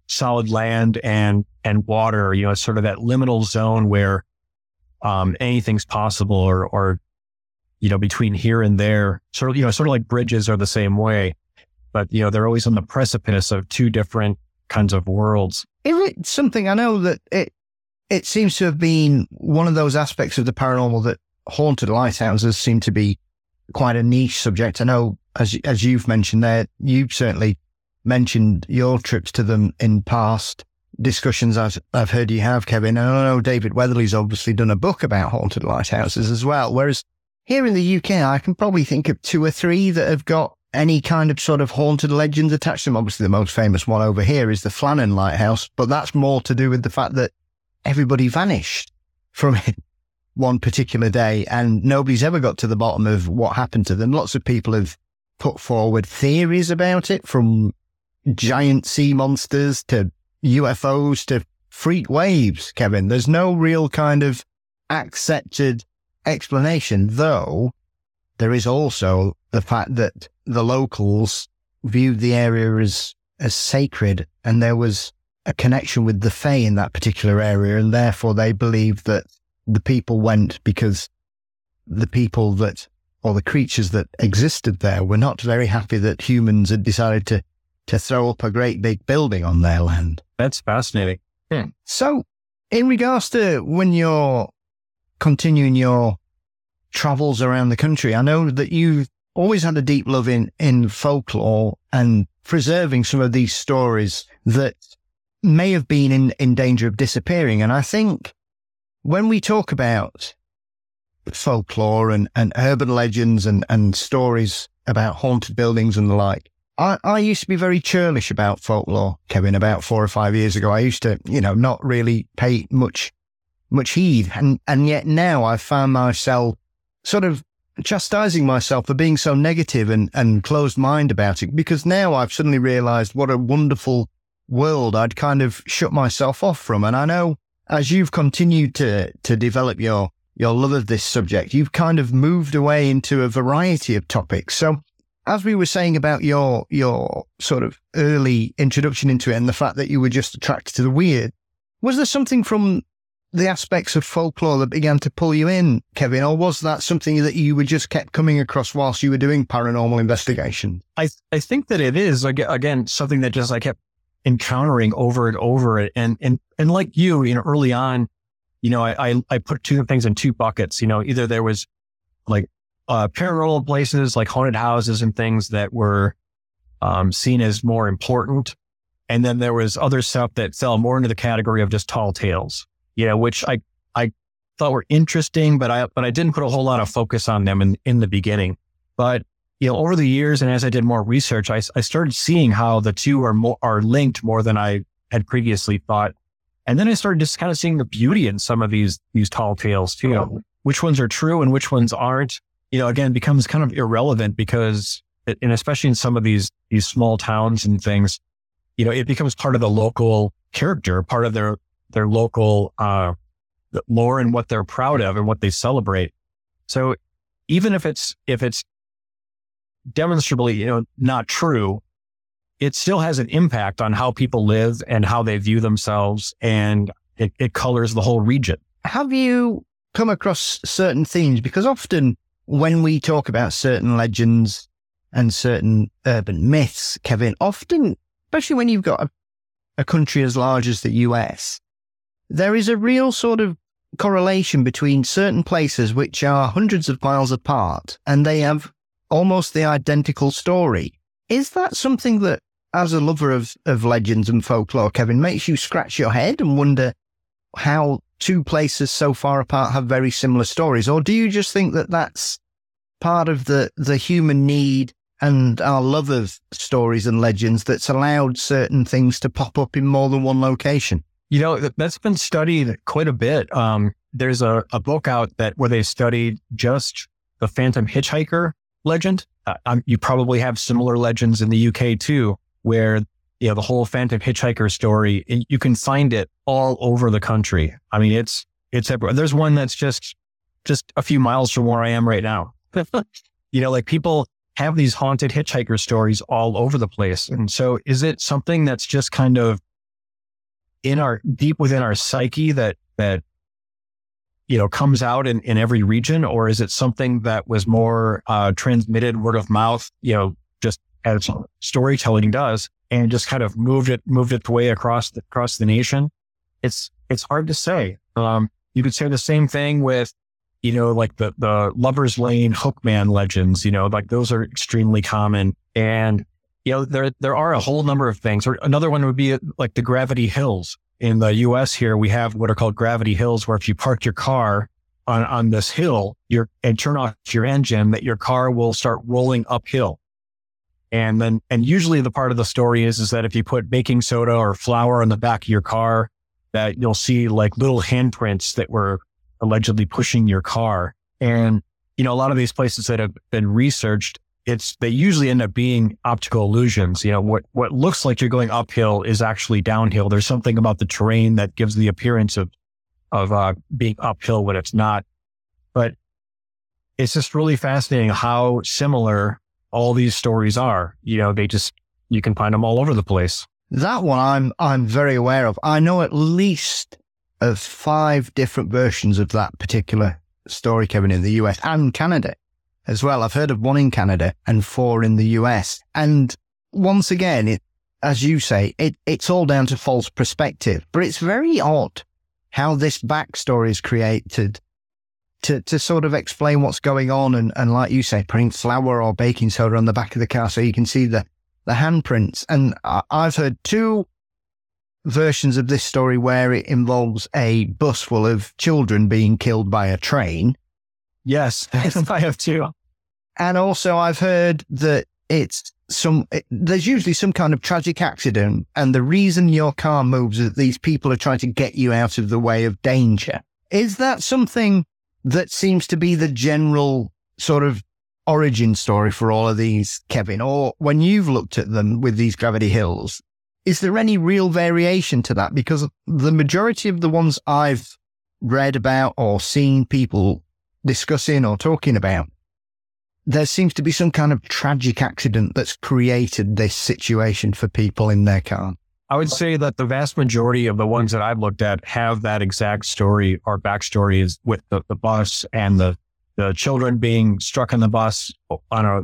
solid land and water, sort of that liminal zone where anything's possible or between here and there, sort of like bridges are the same way, but they're always on the precipice of two different kinds of worlds. Is it something, I know that it seems to have been one of those aspects of the paranormal that haunted lighthouses seem to be quite a niche subject. I know, as you've mentioned there, you've certainly mentioned your trips to them in past discussions I've heard you have, Kevin. And I know David Weatherly's obviously done a book about haunted lighthouses as well. Whereas here in the UK, I can probably think of 2 or 3 that have got any kind of sort of haunted legends attached to them. Obviously, the most famous one over here is the Flannan Lighthouse, but that's more to do with the fact that everybody vanished from it one particular day and nobody's ever got to the bottom of what happened to them. Lots of people have put forward theories about it, from giant sea monsters to UFOs to freak waves, Kevin. There's no real kind of accepted explanation, though there is also the fact that the locals viewed the area as sacred, and there was a connection with the Fae in that particular area, and therefore they believed that the people went because the people that, or the creatures that existed there, were not very happy that humans had decided to throw up a great big building on their land. That's fascinating. Yeah. So in regards to when you're continuing your travels around the country, I know that you've always had a deep love in folklore and preserving some of these stories that may have been in danger of disappearing. And I think when we talk about folklore and urban legends and stories about haunted buildings and the like, I used to be very churlish about folklore, Kevin, about 4 or 5 years ago. I used to, not really pay much heed. And yet now I've found myself sort of chastising myself for being so negative and closed mind about it, because now I've suddenly realized what a wonderful world I'd kind of shut myself off from. And I know as you've continued to develop your love of this subject, you've kind of moved away into a variety of topics. So as we were saying about your sort of early introduction into it and the fact that you were just attracted to the weird, was there something from the aspects of folklore that began to pull you in, Kevin, or was that something that you were just kept coming across whilst you were doing paranormal investigation? I think that it is, again, something that just I kept encountering over and over. And like you, early on, I put two things in 2 buckets. Either there was like paranormal places like haunted houses and things that were seen as more important. And then there was other stuff that fell more into the category of just tall tales, which I thought were interesting, but I didn't put a whole lot of focus on them in the beginning. But, over the years, and as I did more research, I started seeing how the two are linked more than I had previously thought. And then I started just kind of seeing the beauty in some of these tall tales too, which ones are true and which ones aren't. Again, becomes kind of irrelevant because, and especially in some of these small towns and things, it becomes part of the local character, part of their local lore and what they're proud of and what they celebrate. So even if it's demonstrably, not true, it still has an impact on how people live and how they view themselves, and it colors the whole region. Have you come across certain themes? Because often when we talk about certain legends and certain urban myths, Kevin, often, especially when you've got a country as large as the US, there is a real sort of correlation between certain places which are hundreds of miles apart and they have almost the identical story. Is that something that, as a lover of legends and folklore, Kevin, makes you scratch your head and wonder how 2 places so far apart have very similar stories? Or do you just think that that's part of the human need and our love of stories and legends that's allowed certain things to pop up in more than one location? That's been studied quite a bit. There's a book out where they studied just the Phantom Hitchhiker legend. You probably have similar legends in the UK too, where the whole Phantom Hitchhiker story, you can find it all over the country. I mean, it's everywhere. There's one that's just a few miles from where I am right now. Like people have these haunted hitchhiker stories all over the place. And so is it something that's just kind of deep within our psyche that comes out in every region, or is it something that was more transmitted word of mouth, just as storytelling does, and just kind of moved its way across the nation? It's hard to say. You could say the same thing with, like the Lover's Lane Hookman legends, like those are extremely common. And, there are a whole number of things. Or another one would be like the Gravity Hills. In the US here, we have what are called Gravity Hills, where if you park your car on this hill and turn off your engine, that your car will start rolling uphill. And usually the part of the story is that if you put baking soda or flour on the back of your car, that you'll see like little handprints that were allegedly pushing your car. And, a lot of these places that have been researched, they usually end up being optical illusions. What looks like you're going uphill is actually downhill. There's something about the terrain that gives the appearance of being uphill when it's not. But it's just really fascinating how similar all these stories are. You can find them all over the place. That one I'm very aware of. I know at least of 5 different versions of that particular story, Kevin, in the US and Canada as well. I've heard of 1 in Canada and 4 in the US. And once again, as you say, it's all down to false perspective. But it's very odd how this backstory is created to sort of explain what's going on. And like you say, putting flour or baking soda on the back of the car so you can see the handprints. And I've heard 2 versions of this story where it involves a bus full of children being killed by a train. Yes, I have 2. And also I've heard that there's usually some kind of tragic accident, and the reason your car moves is that these people are trying to get you out of the way of danger. Is that something that seems to be the general sort of origin story for all of these, Kevin? Or when you've looked at them with these Gravity Hills, is there any real variation to that? Because the majority of the ones I've read about or seen people discussing or talking about, there seems to be some kind of tragic accident that's created this situation for people in their car. I would say that the vast majority of the ones that I've looked at have that exact story or backstory is with the bus and the children being struck on the bus on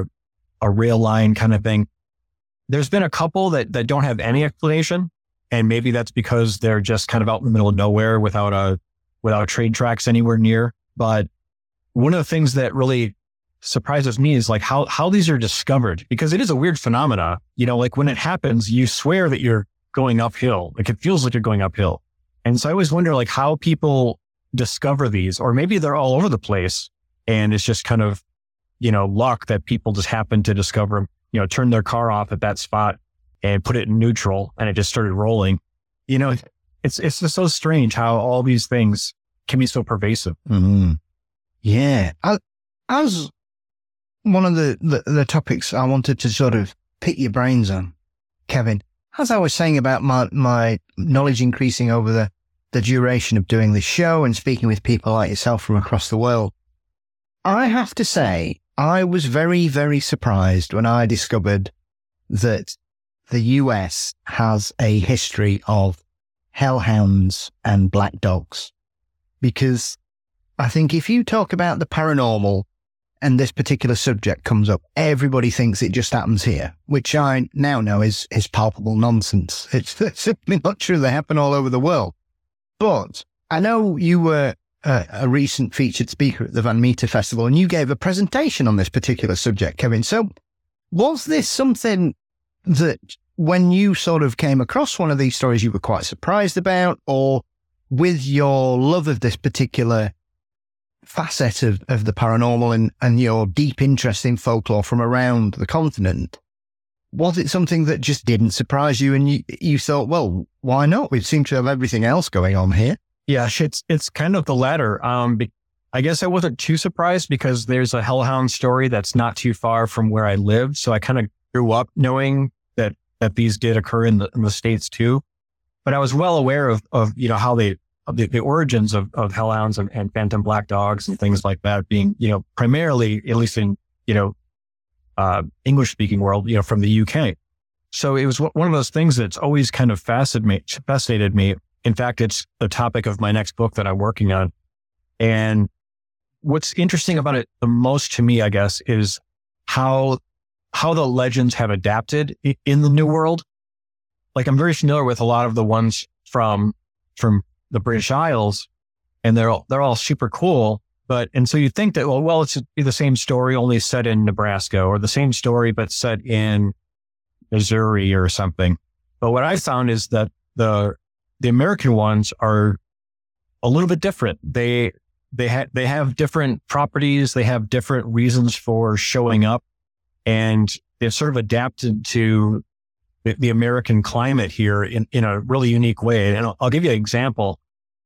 a rail line kind of thing. There's been a couple that don't have any explanation, and maybe that's because they're just kind of out in the middle of nowhere without train tracks anywhere near. But one of the things that really surprises me is like how these are discovered, because it is a weird phenomena. Like when it happens, you swear that you're going uphill. Like it feels like you're going uphill. And so I always wonder like how people discover these, or maybe they're all over the place and it's just kind of, luck that people just happen to discover them, turn their car off at that spot and put it in neutral and it just started rolling. It's just so strange how all these things can be so pervasive. Mm-hmm. Yeah. As one of the topics I wanted to sort of pick your brains on, Kevin, as I was saying about my knowledge increasing over the duration of doing this show and speaking with people like yourself from across the world, I have to say, I was very, very surprised when I discovered that the US has a history of hellhounds and black dogs. Because I think if you talk about the paranormal and this particular subject comes up, everybody thinks it just happens here, which I now know is palpable nonsense. It's simply not true. They happen all over the world. But I know you were a recent featured speaker at the Van Meter Festival, and you gave a presentation on this particular subject, Kevin. So was this something that when you sort of came across one of these stories you were quite surprised about, or with your love of this particular facet of the paranormal and your deep interest in folklore from around the continent, was it something that just didn't surprise you and you thought, well, why not? We seem to have everything else going on here. Yeah, it's kind of the latter. I guess I wasn't too surprised because there's a hellhound story that's not too far from where I lived. So I kind of grew up knowing that these did occur in the States too. But I was well aware of how the origins of hellhounds and phantom black dogs and things like that being, primarily, at least in, English speaking world, from the UK. So it was one of those things that's always kind of fascinated me. In fact, it's the topic of my next book that I'm working on. And what's interesting about it the most to me, I guess, is how the legends have adapted in the New World. Like, I'm very familiar with a lot of the ones from the British Isles, and they're all super cool. And so you think that, well, it's the same story, only set in Nebraska, or the same story, but set in Missouri or something. But what I found is that the American ones are a little bit different. They have different properties. They have different reasons for showing up, and they've sort of adapted to the American climate here in a really unique way. And I'll give you an example.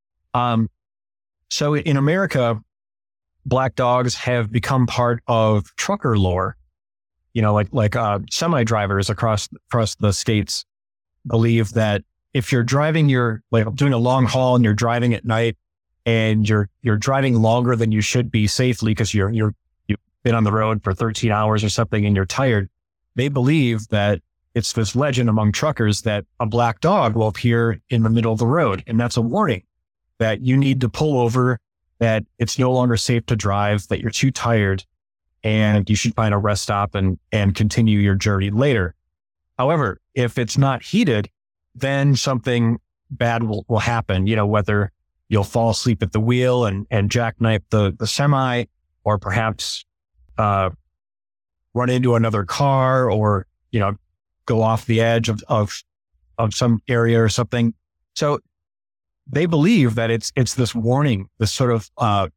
So in America, black dogs have become part of trucker lore. You know, like semi drivers across the states believe that if you're driving doing a long haul and you're driving at night and you're driving longer than you should be safely because you've been on the road for 13 hours or something and you're tired, they believe that it's this legend among truckers that a black dog will appear in the middle of the road. And that's a warning that you need to pull over, that it's no longer safe to drive, that you're too tired, and you should find a rest stop and continue your journey later. However, if it's not heeded, then something bad will happen, you know, whether you'll fall asleep at the wheel and jackknife the semi, or perhaps run into another car, or, you know, go off the edge of some area or something. So they believe that it's this warning, this sort of I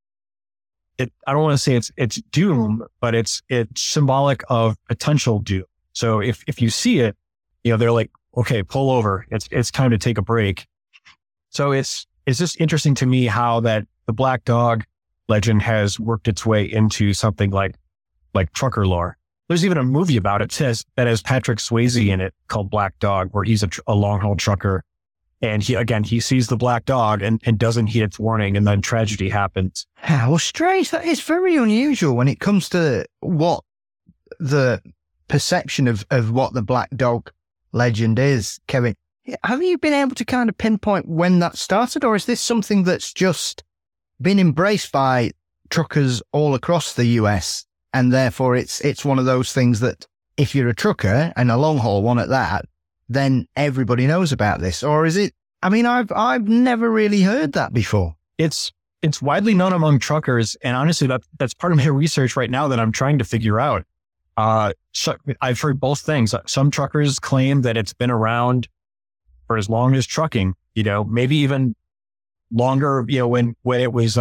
don't want to say it's doom, but it's symbolic of potential doom. So if you see it, you know, they're like, okay, pull over. It's time to take a break. So it's just interesting to me how that the black dog legend has worked its way into something like trucker lore. There's even a movie about it that has Patrick Swayze in it called Black Dog, where he's a long haul trucker. And he sees the black dog and doesn't heed its warning, and then tragedy happens. How strange. That is very unusual when it comes to what the perception of what the black dog legend is, Kevin. Have you been able to kind of pinpoint when that started, or is this something that's just been embraced by truckers all across the US, and therefore it's one of those things that if you're a trucker, and a long haul one at that, then everybody knows about this? Or is it, I mean, I've never really heard that before. It's widely known among truckers. And honestly, that's part of my research right now that I'm trying to figure out. So I've heard both things. Some truckers claim that it's been around for as long as trucking, you know, maybe even longer, you know, when it was,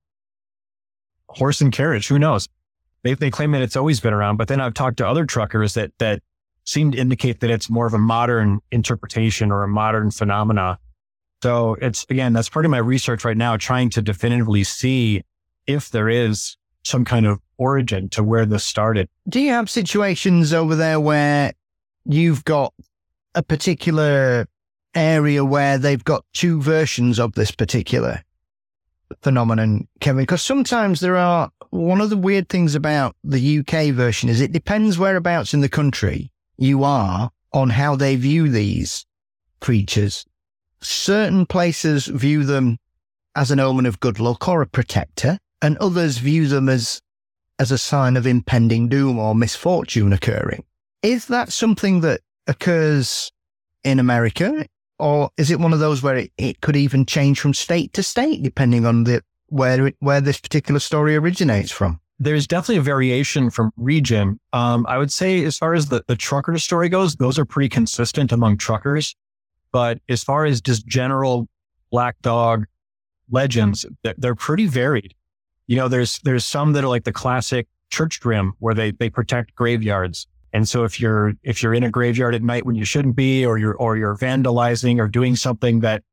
horse and carriage, who knows? They claim that it's always been around, but then I've talked to other truckers that seem to indicate that it's more of a modern interpretation or a modern phenomena. So that's part of my research right now, trying to definitively see if there is some kind of origin to where this started. Do you have situations over there where you've got a particular area where they've got two versions of this particular phenomenon, Kevin? Because sometimes one of the weird things about the UK version is it depends whereabouts in the country you are on how they view these creatures. Certain places view them as an omen of good luck or a protector, and others view them as a sign of impending doom or misfortune occurring. Is that something that occurs in America, or is it one of those where it could even change from state to state depending on where this particular story originates from? There's definitely a variation from region. I would say as far as the trucker story goes, those are pretty consistent among truckers. But as far as just general black dog legends, they're pretty varied. You know, there's some that are like the classic church grim where they protect graveyards. And so if you're in a graveyard at night when you shouldn't be, or you're vandalizing or doing something that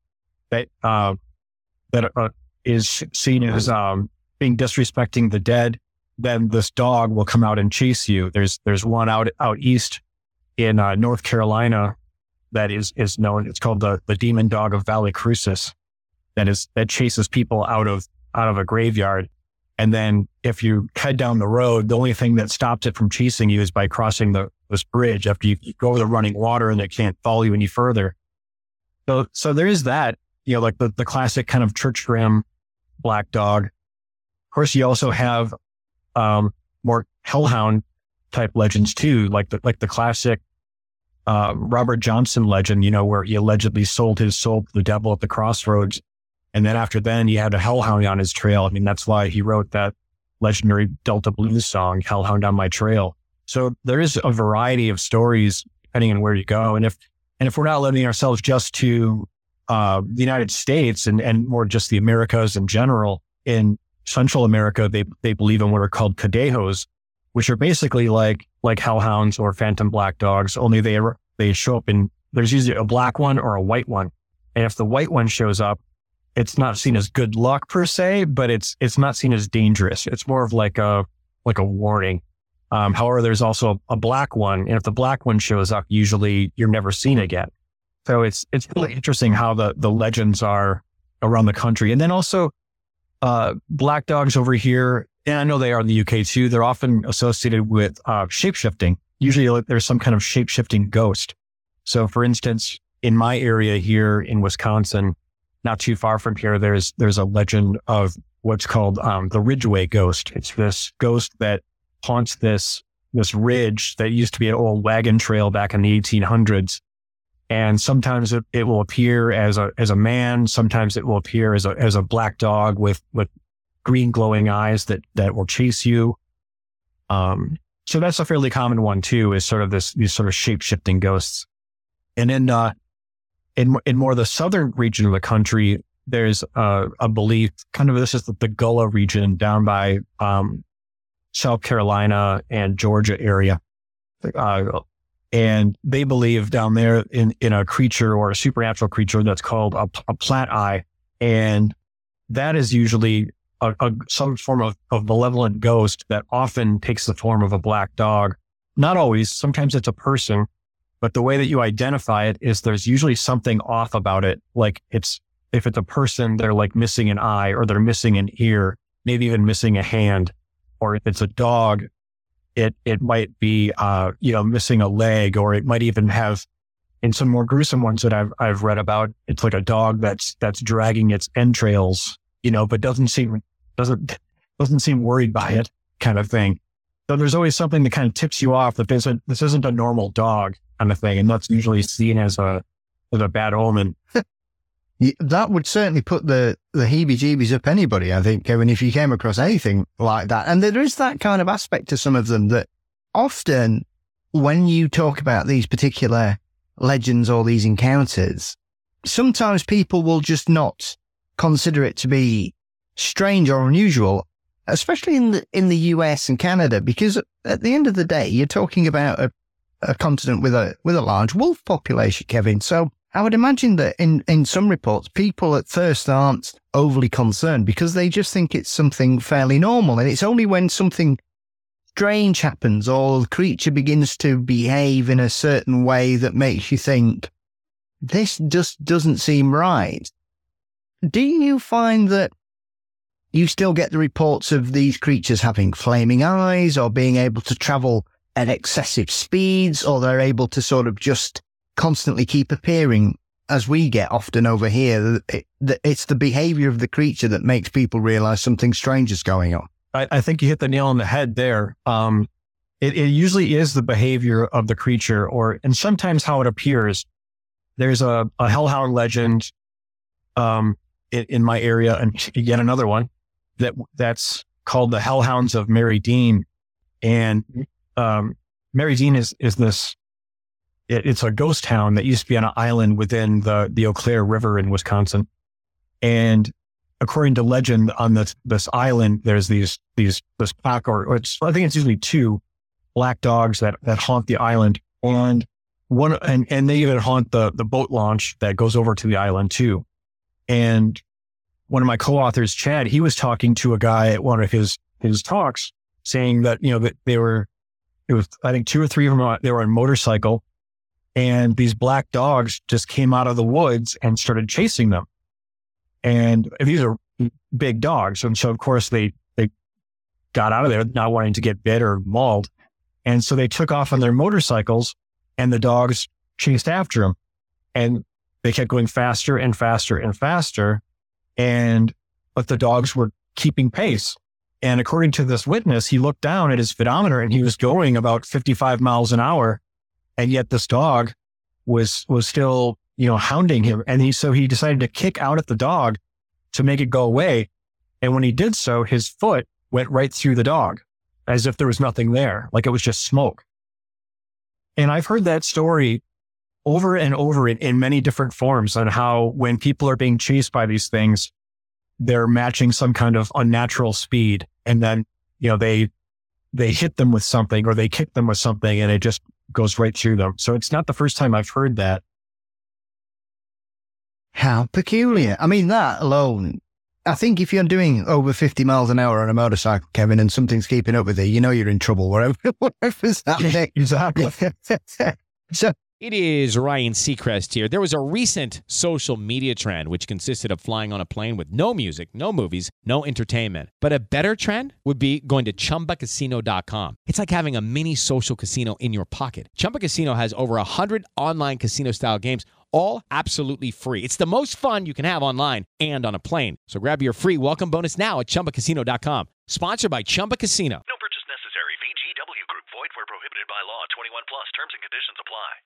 is seen as being disrespecting the dead, then this dog will come out and chase you. There's one out east in North Carolina that is known. It's called the demon dog of Valley Crucis. That chases people out of a graveyard. And then if you head down the road, the only thing that stops it from chasing you is by crossing the this bridge after you go over the running water and they can't follow you any further. So there is that, like the classic kind of church gram black dog. Of course, you also have more hellhound type legends too, like the classic Robert Johnson legend, where he allegedly sold his soul to the devil at the crossroads. And then after then, he had a hellhound on his trail. I mean, that's why he wrote that legendary Delta blues song, Hellhound on My Trail. So there is a variety of stories depending on where you go. And if we're not limiting ourselves just to the United States and more just the Americas in general, in Central America, they believe in what are called cadejos, which are basically like hellhounds or phantom black dogs, only they show up there's usually a black one or a white one. And if the white one shows up, it's not seen as good luck per se, but it's not seen as dangerous. It's more of like a warning. However, there's also a black one, and if the black one shows up, usually you're never seen again. So it's really interesting how the legends are around the country. And then also black dogs over here, and I know they are in the UK too, they're often associated with shape-shifting. Usually there's some kind of shape-shifting ghost. So for instance, in my area here in Wisconsin, not too far from here, there's a legend of what's called the Ridgeway ghost. It's this ghost that haunts this ridge that used to be an old wagon trail back in the 1800s. And sometimes it will appear as a man. Sometimes it will appear as a black dog with green glowing eyes that will chase you. So that's a fairly common one too, is sort of these sort of shape shifting ghosts. And then in more the southern region of the country, there's a belief, kind of this is the Gullah region down by South Carolina and Georgia area. And they believe down there in a creature or a supernatural creature that's called a plat eye. And that is usually some form of malevolent ghost that often takes the form of a black dog. Not always, sometimes it's a person, but the way that you identify it is there's usually something off about it. Like if it's a person, they're like missing an eye or they're missing an ear, maybe even missing a hand. Or if it's a dog, it might be, missing a leg, or it might even have, in some more gruesome ones that I've read about, it's like a dog that's dragging its entrails, but doesn't seem worried by it, kind of thing. So there's always something that kind of tips you off that this isn't a normal dog, kind of thing, and that's usually seen as a bad omen. That would certainly put the heebie-jeebies up anybody, I think, Kevin, if you came across anything like that. And there is that kind of aspect to some of them that often when you talk about these particular legends or these encounters, sometimes people will just not consider it to be strange or unusual, especially in the US and Canada, because at the end of the day, you're talking about a continent with a large wolf population, Kevin. So I would imagine that in some reports, people at first aren't overly concerned because they just think it's something fairly normal. And it's only when something strange happens or the creature begins to behave in a certain way that makes you think, this just doesn't seem right. Do you find that you still get the reports of these creatures having flaming eyes or being able to travel at excessive speeds, or they're able to sort of just constantly keep appearing, as we get often over here? It's the behavior of the creature that makes people realize something strange is going on. I think you hit the nail on the head there. It usually is the behavior of the creature, and sometimes how it appears. There's a hellhound legend in my area, and yet another one that's called the Hellhounds of Mary Dean. And Mary Dean is this. It's a ghost town that used to be on an island within the Eau Claire River in Wisconsin. And according to legend, on this island, there's this pack, I think it's usually two black dogs that haunt the island, and they even haunt the boat launch that goes over to the island too. And one of my co-authors, Chad, he was talking to a guy at one of his talks, saying that that it was I think two or three of them, they were on a motorcycle. And these black dogs just came out of the woods and started chasing them. And these are big dogs. And so, of course, they got out of there not wanting to get bit or mauled. And so they took off on their motorcycles and the dogs chased after them. And they kept going faster and faster and faster. But the dogs were keeping pace. And according to this witness, he looked down at his speedometer and he was going about 55 miles an hour. And yet this dog was still, hounding him. And so he decided to kick out at the dog to make it go away. And when he did so, his foot went right through the dog as if there was nothing there, like it was just smoke. And I've heard that story over and over in many different forms on how when people are being chased by these things, they're matching some kind of unnatural speed. And then, they hit them with something or they kick them with something and it just goes right through them. So it's not the first time I've heard that. How peculiar. I mean, that alone, I think if you're doing over 50 miles an hour on a motorcycle, Kevin, and something's keeping up with you, you're in trouble, whatever's happening. Exactly. So, It is Ryan Seacrest here. There was a recent social media trend which consisted of flying on a plane with no music, no movies, no entertainment. But a better trend would be going to ChumbaCasino.com. It's like having a mini social casino in your pocket. Chumba Casino has over 100 online casino-style games, all absolutely free. It's the most fun you can have online and on a plane. So grab your free welcome bonus now at ChumbaCasino.com. Sponsored by Chumba Casino. No purchase necessary. VGW Group. Void where prohibited by law. 21 plus. Terms and conditions apply.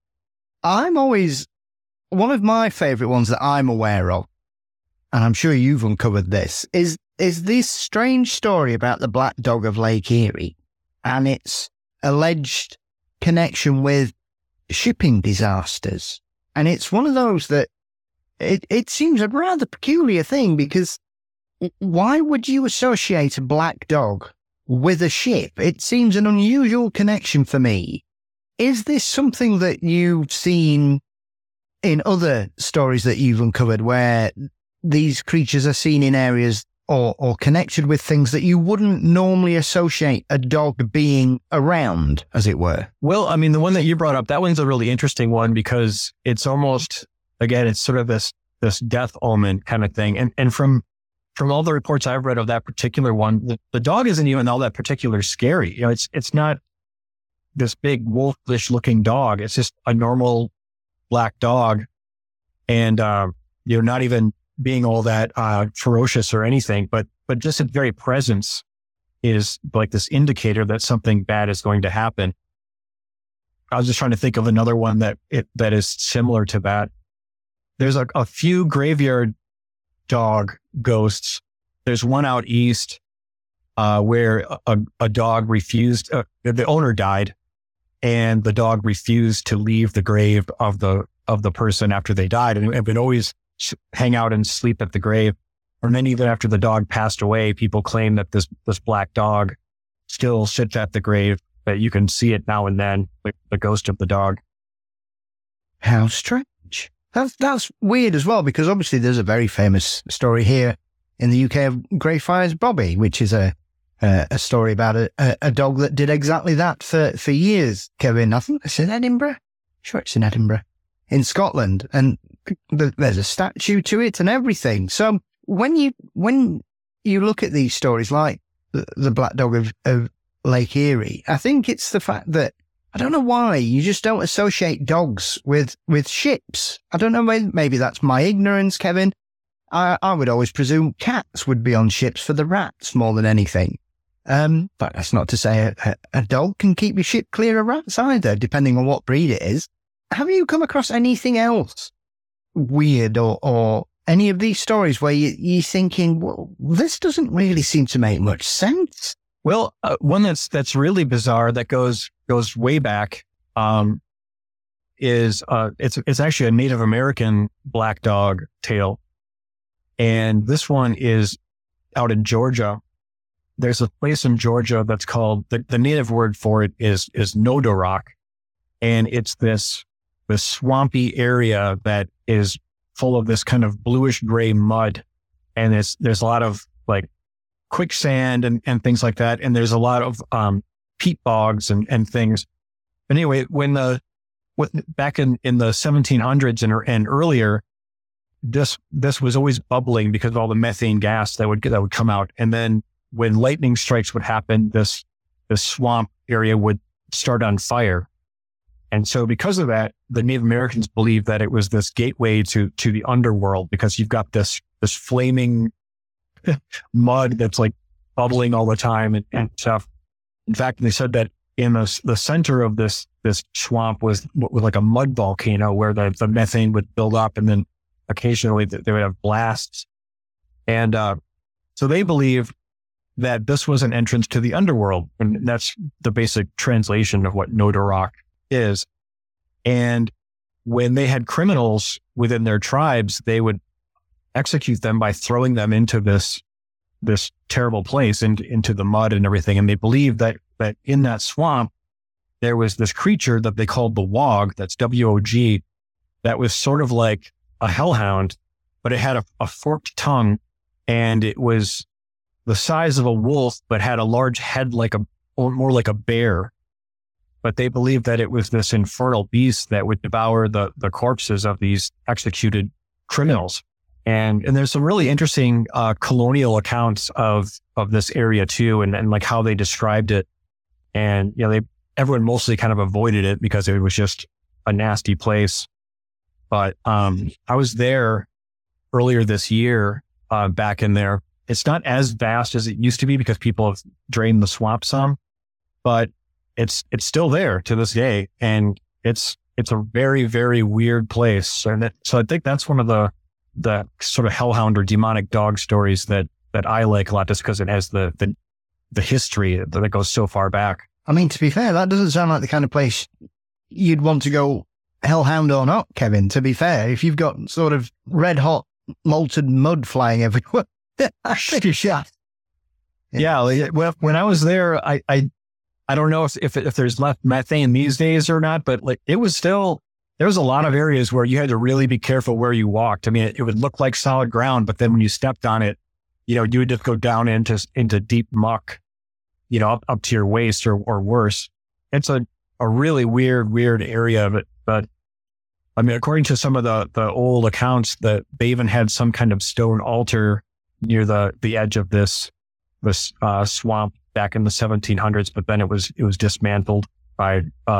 one of my favorite ones that I'm aware of, and I'm sure you've uncovered this, is this strange story about the black dog of Lake Erie and its alleged connection with shipping disasters. And it's one of those that it seems a rather peculiar thing, because why would you associate a black dog with a ship? It seems an unusual connection for me. Is this something that you've seen in other stories that you've uncovered where these creatures are seen in areas or connected with things that you wouldn't normally associate a dog being around, as it were? Well, I mean, the one that you brought up, that one's a really interesting one because it's almost, again, it's sort of this death omen kind of thing. And from all the reports I've read of that particular one, the dog isn't even all that particular scary. It's not this big wolfish looking dog. It's just a normal black dog. And, not even being all that ferocious or anything, but just its very presence is like this indicator that something bad is going to happen. I was just trying to think of another one that is similar to that. There's a few graveyard dog ghosts. There's one out east where a dog refused, the owner died, and the dog refused to leave the grave of the person after they died, and would always hang out and sleep at the grave. And then even after the dog passed away, people claim that this black dog still sits at the grave, that you can see it now and then, the ghost of the dog. How strange. That's weird as well, because obviously there's a very famous story here in the UK of Greyfriars Bobby, which is a story about a dog that did exactly that for years, Kevin. I think it's in Edinburgh. Sure, it's in Edinburgh, in Scotland, and there's a statue to it and everything. So when you look at these stories like the black dog of Lake Erie, I think it's the fact that, I don't know why, you just don't associate dogs with ships. I don't know, maybe that's my ignorance, Kevin. I would always presume cats would be on ships for the rats more than anything. But that's not to say a dog can keep your ship clear of rats either, depending on what breed it is. Have you come across anything else weird or any of these stories where you're thinking, well, this doesn't really seem to make much sense? Well, one that's really bizarre that goes way back is it's actually a Native American black dog tale, and this one is out in Georgia. There's a place in Georgia that's called, the native word for it is Nodorok, and it's this swampy area that is full of this kind of bluish gray mud, and there's a lot of like quicksand and things like that, and there's a lot of peat bogs and things. But anyway, back in the 1700s and earlier, this was always bubbling because of all the methane gas that would come out, and then when lightning strikes would happen, this swamp area would start on fire. And so because of that, the Native Americans believed that it was this gateway to the underworld, because you've got this flaming mud that's like bubbling all the time and stuff. In fact, they said that in the center of this swamp was like a mud volcano where the methane would build up, and then occasionally they would have blasts. And so they believe that this was an entrance to the underworld. And that's the basic translation of what Nodorak is. And when they had criminals within their tribes, they would execute them by throwing them into this terrible place, into the mud and everything. And they believed that in that swamp, there was this creature that they called the Wog, that's W-O-G, that was sort of like a hellhound, but it had a forked tongue, and it was the size of a wolf, but had a large head more like a bear. But they believed that it was this infernal beast that would devour the corpses of these executed criminals. And there's some really interesting colonial accounts of this area too, and like how they described it. And everyone mostly kind of avoided it because it was just a nasty place. But I was there earlier this year, back in there. It's not as vast as it used to be because people have drained the swamp some, but it's still there to this day, and it's a very, very weird place. And so I think that's one of the sort of hellhound or demonic dog stories that I like a lot, just because it has the history that goes so far back. I mean, to be fair, that doesn't sound like the kind of place you'd want to go, hellhound or not, Kevin. To be fair, if you've got sort of red hot molten mud flying everywhere, that's pretty shot. Yeah. Well, when I was there, I don't know if there's left methane these days or not, but like it was still, there was a lot of areas where you had to really be careful where you walked. I mean, it would look like solid ground, but then when you stepped on it, you would just go down into deep muck, up to your waist or worse. It's a really weird area of it. But I mean, according to some of the old accounts, that they even had some kind of stone altar near the edge of this swamp back in the 1700s, but then it was dismantled by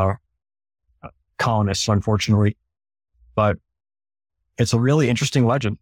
colonists, unfortunately. But it's a really interesting legend.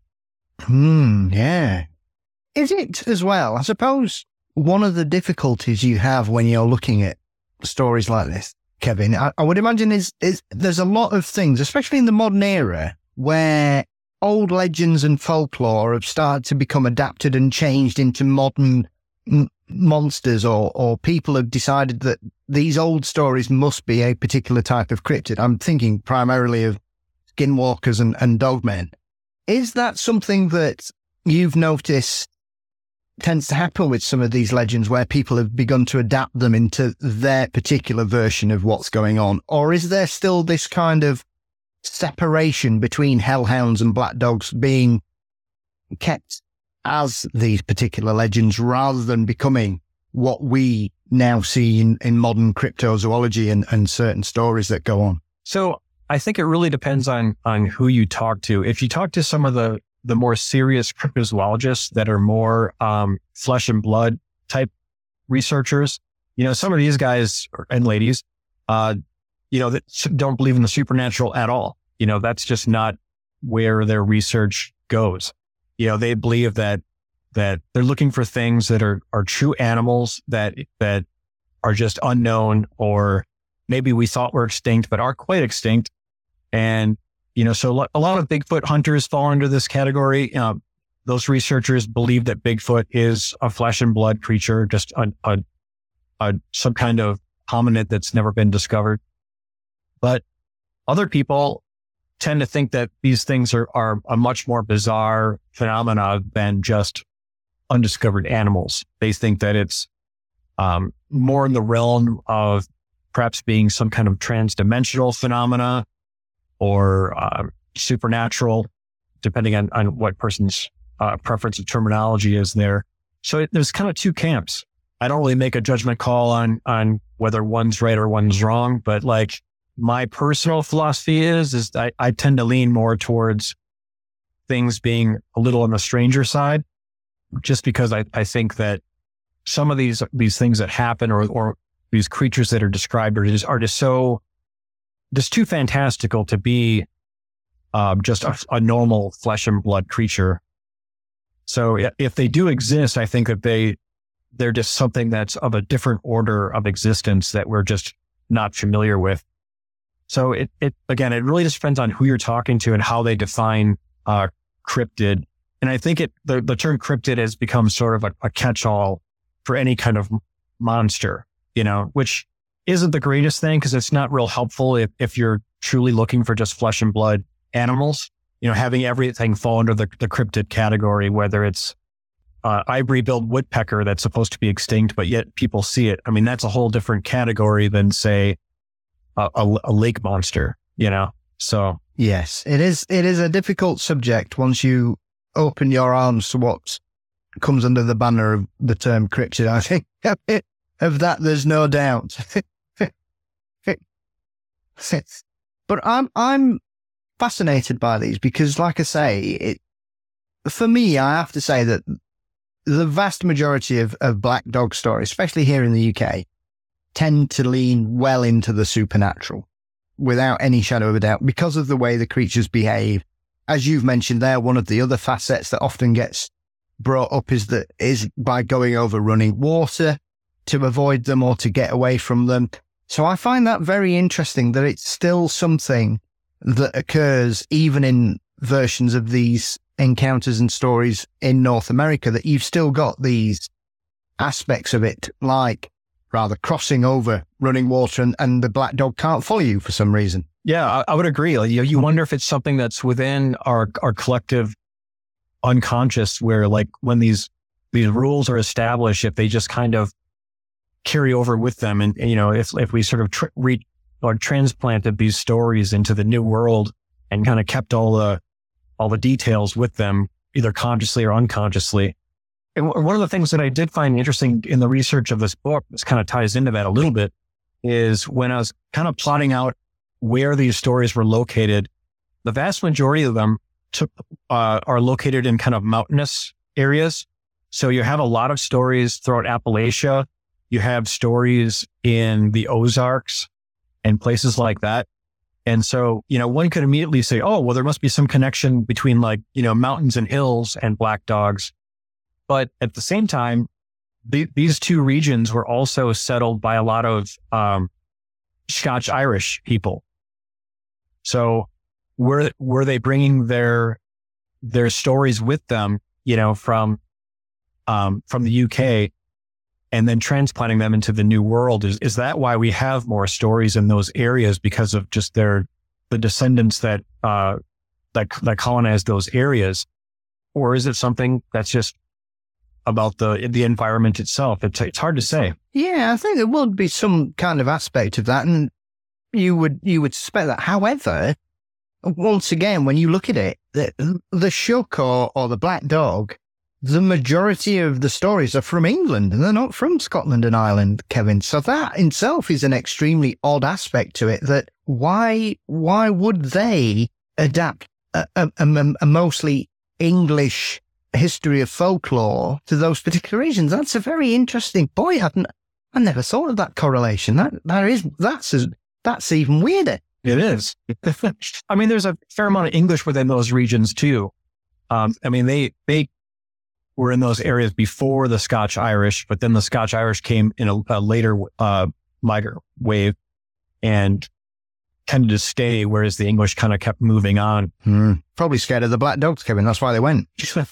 Yeah. Is it as well? I suppose one of the difficulties you have when you're looking at stories like this, Kevin, I would imagine is there's a lot of things, especially in the modern era, where old legends and folklore have started to become adapted and changed into modern monsters, or people have decided that these old stories must be a particular type of cryptid. I'm thinking primarily of skinwalkers and dogmen. Is that something that you've noticed tends to happen with some of these legends, where people have begun to adapt them into their particular version of what's going on? Or is there still this kind of separation between hellhounds and black dogs being kept as these particular legends, rather than becoming what we now see in modern cryptozoology and certain stories that go on? So I think it really depends on who you talk to. If you talk to some of the more serious cryptozoologists that are more flesh and blood type researchers, some of these guys and ladies, that don't believe in the supernatural at all. That's just not where their research goes. They believe that they're looking for things that are true animals that are just unknown, or maybe we thought were extinct, but are quite extinct. And, so a lot of Bigfoot hunters fall into this category. Those researchers believe that Bigfoot is a flesh and blood creature, just some kind of hominid that's never been discovered. But other people tend to think that these things are a much more bizarre phenomena than just undiscovered animals. They think that it's more in the realm of perhaps being some kind of transdimensional phenomena, or supernatural, depending on what person's preference of terminology is there. So there's kind of two camps. I don't really make a judgment call on whether one's right or one's wrong, but like my personal philosophy is I tend to lean more towards things being a little on the stranger side, just because I think that some of these things that happen, or these creatures that are described are just too fantastical to be just a normal flesh and blood creature. So if they do exist, I think that they're just something that's of a different order of existence that we're just not familiar with. So it really just depends on who you're talking to and how they define cryptid. And I think the term cryptid has become sort of a catch-all for any kind of monster, which isn't the greatest thing because it's not real helpful if you're truly looking for just flesh and blood animals, having everything fall under the cryptid category, whether it's ivory-billed woodpecker that's supposed to be extinct, but yet people see it. I mean, that's a whole different category than, say, a lake monster, So yes, it is a difficult subject once you open your arms to what comes under the banner of the term cryptid. I think of that, there's no doubt. But I'm fascinated by these because, like I say, for me, I have to say that the vast majority of black dog stories, especially here in the UK, tend to lean well into the supernatural without any shadow of a doubt because of the way the creatures behave. As you've mentioned there, one of the other facets that often gets brought up is by going over running water to avoid them or to get away from them. So I find that very interesting that it's still something that occurs even in versions of these encounters and stories in North America, that you've still got these aspects of it, like rather crossing over running water and the black dog can't follow you for some reason. Yeah, I would agree. You wonder if it's something that's within our collective unconscious where, like, when these rules are established, if they just kind of carry over with them. And if we sort of transplanted these stories into the new world and kind of kept all the details with them, either consciously or unconsciously. And one of the things that I did find interesting in the research of this book, this kind of ties into that a little bit, is when I was kind of plotting out where these stories were located, the vast majority of them are located in kind of mountainous areas. So you have a lot of stories throughout Appalachia. You have stories in the Ozarks and places like that. And so, one could immediately say, oh, well, there must be some connection between mountains and hills and black dogs. But at the same time, these two regions were also settled by a lot of Scotch Irish people. So were they bringing their stories with them, from the UK and then transplanting them into the New World? Is that why we have more stories in those areas, because of just the descendants that colonized those areas? Or is it something that's just about the environment itself? It's hard to say. Yeah, I think there would be some kind of aspect of that, and you would suspect that. However, once again, when you look at it, the Shuck or the black dog, the majority of the stories are from England and they're not from Scotland and Ireland, Kevin. So that in itself is an extremely odd aspect to it, that why would they adapt a mostly English history of folklore to those particular regions? That's a very interesting point. I never thought of that correlation. That's even weirder. It is. I mean, there's a fair amount of English within those regions too. They were in those areas before the Scotch Irish, but then the Scotch Irish came in a later migrant wave and tended to stay, whereas the English kind of kept moving on. Probably scared of the black dogs, Kevin. That's why they went.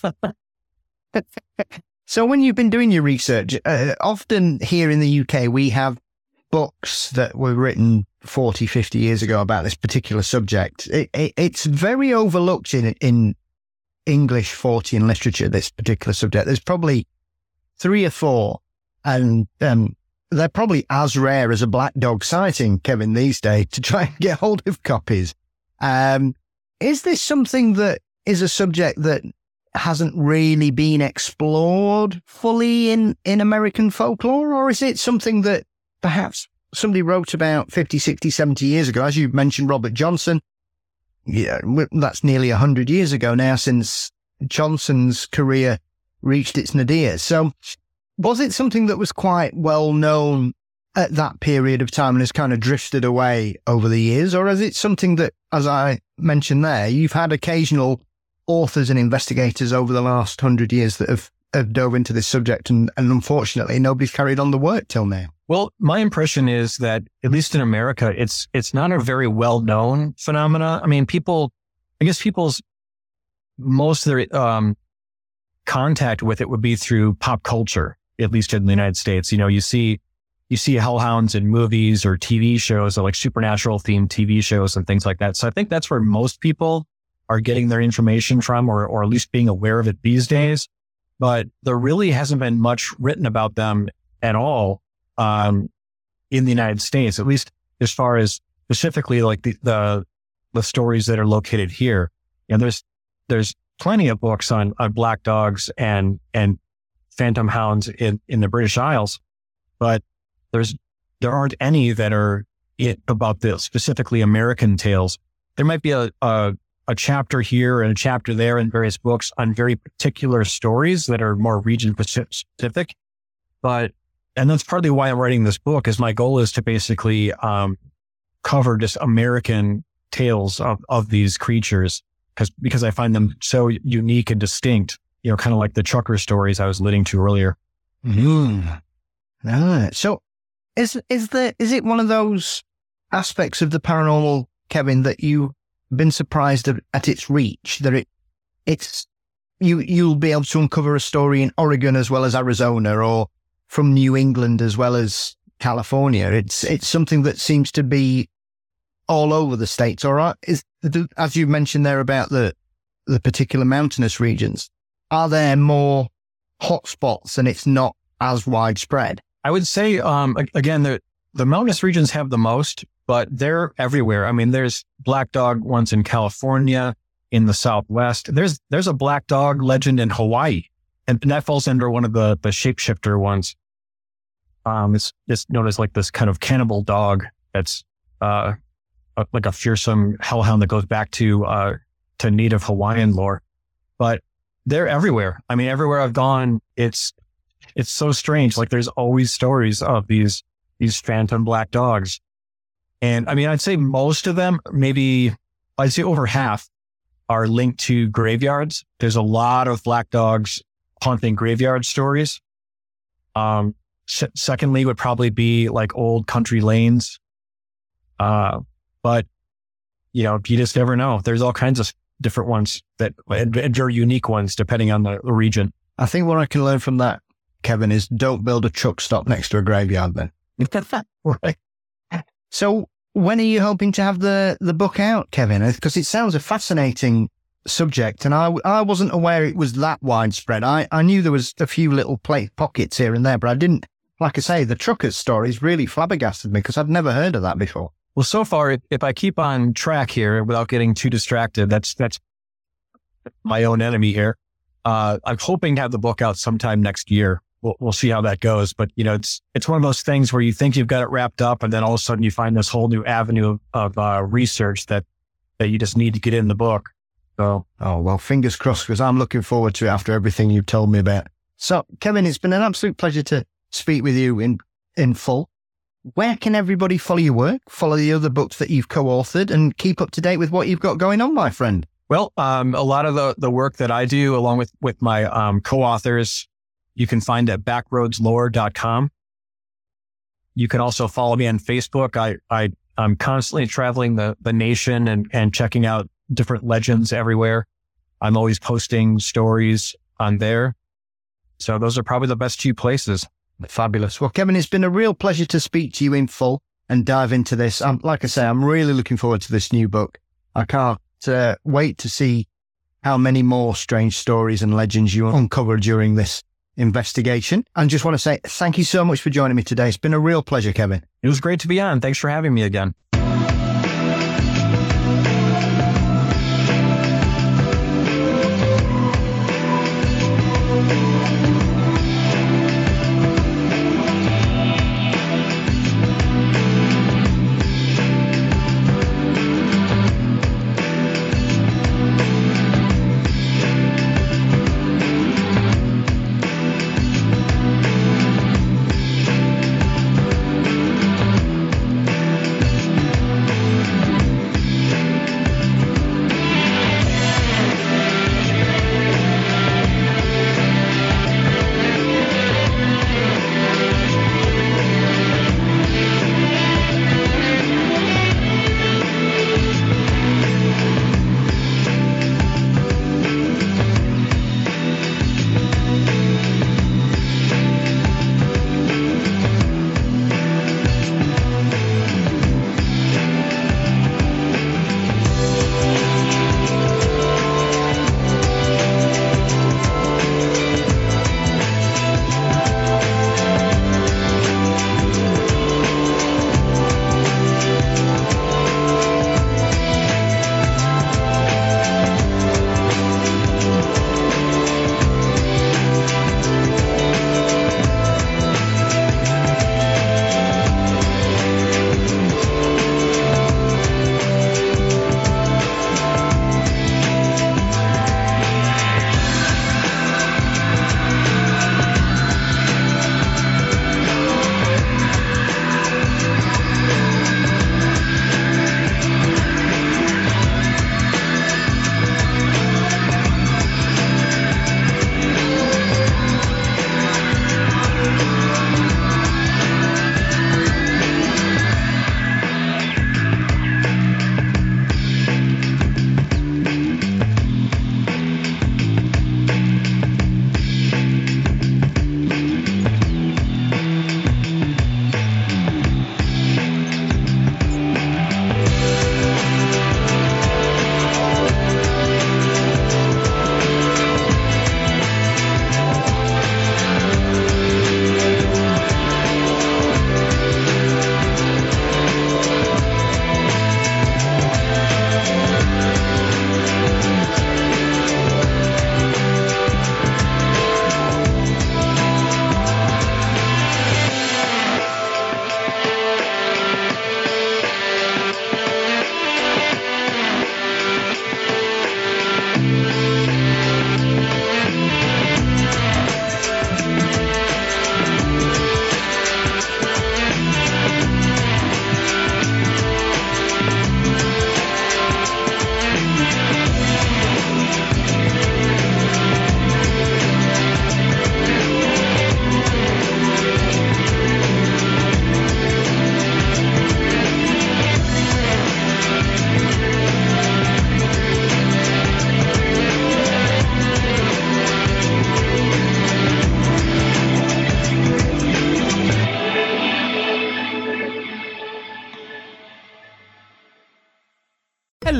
So when you've been doing your research, often here in the UK, we have books that were written 40, 50 years ago about this particular subject. It's very overlooked in English Fortean literature, this particular subject. There's probably 3 or 4, and they're probably as rare as a black dog sighting, Kevin, these days, to try and get hold of copies. Is this something that is a subject that hasn't really been explored fully in American folklore, or is it something that perhaps somebody wrote about 50, 60, 70 years ago? As you mentioned, Robert Johnson. Yeah, that's nearly 100 years ago now since Johnson's career reached its nadir. So was it something that was quite well known at that period of time and has kind of drifted away over the years? Or is it something that, as I mentioned there, you've had occasional authors and investigators over the last 100 years that have dove into this subject, and unfortunately nobody's carried on the work till now? Well, my impression is that, at least in America, it's not a very well-known phenomena. I mean, people's most of their contact with it would be through pop culture, at least in the United States. You see hellhounds in movies or TV shows, or like supernatural themed TV shows and things like that. So I think that's where most people are getting their information from, or at least being aware of it these days. But there really hasn't been much written about them at all in the United States, at least as far as specifically like the stories that are located here. There's plenty of books on black dogs and phantom hounds in the British Isles, but there aren't any that are about the specifically American tales. There might be a chapter here and a chapter there in various books on very particular stories that are more region specific. And that's partly why I'm writing this book, is my goal is to basically cover just American tales of these creatures, because I find them so unique and distinct, kind of like the trucker stories I was alluding to earlier. So is it one of those aspects of the paranormal, Kevin, that you've been surprised at its reach, that you'll be able to uncover a story in Oregon as well as Arizona, or from New England as well as California? It's something that seems to be all over the states. All right, as you mentioned there about the particular mountainous regions, are there more hotspots and it's not as widespread? I would say, again, the mountainous regions have the most, but they're everywhere. I mean, there's black dog ones in California, in the Southwest. There's a black dog legend in Hawaii, and that falls under one of the shapeshifter ones. It's known as like this kind of cannibal dog that's like a fearsome hellhound that goes back to native Hawaiian lore. But they're everywhere. I mean, everywhere I've gone, it's so strange. Like, there's always stories of these phantom black dogs. And I mean, I'd say most of them, I'd say over half, are linked to graveyards. There's a lot of black dogs haunting graveyard stories. Secondly would probably be like old country lanes. But you just never know. There's all kinds of different ones and very unique ones depending on the region. I think what I can learn from that, Kevin, is don't build a truck stop next to a graveyard then. Right. So when are you hoping to have the book out, Kevin? Because it sounds a fascinating subject, and I wasn't aware it was that widespread. I knew there was a few little pockets here and there, but I didn't, like I say, the truckers stories really flabbergasted me because I'd never heard of that before. Well, so far, if I keep on track here without getting too distracted, that's my own enemy here. I'm hoping to have the book out sometime next year. We'll see how that goes. But, it's one of those things where you think you've got it wrapped up, and then all of a sudden you find this whole new avenue of research that you just need to get in the book. So, well, fingers crossed, because I'm looking forward to it after everything you've told me about. So, Kevin, it's been an absolute pleasure to speak with you in full. Where can everybody follow your work, follow the other books that you've co-authored, and keep up to date with what you've got going on, my friend? Well, a lot of the work that I do, along with my co-authors, you can find at backroadslore.com. You can also follow me on Facebook. I'm constantly traveling the nation and checking out different legends everywhere. I'm always posting stories on there. So those are probably the best two places. Fabulous. Well, Kevin, it's been a real pleasure to speak to you in full and dive into this. Like I say, I'm really looking forward to this new book. I can't wait to see how many more strange stories and legends you uncover during this investigation. And just want to say thank you so much for joining me today. It's been a real pleasure, Kevin. It was great to be on. Thanks for having me again.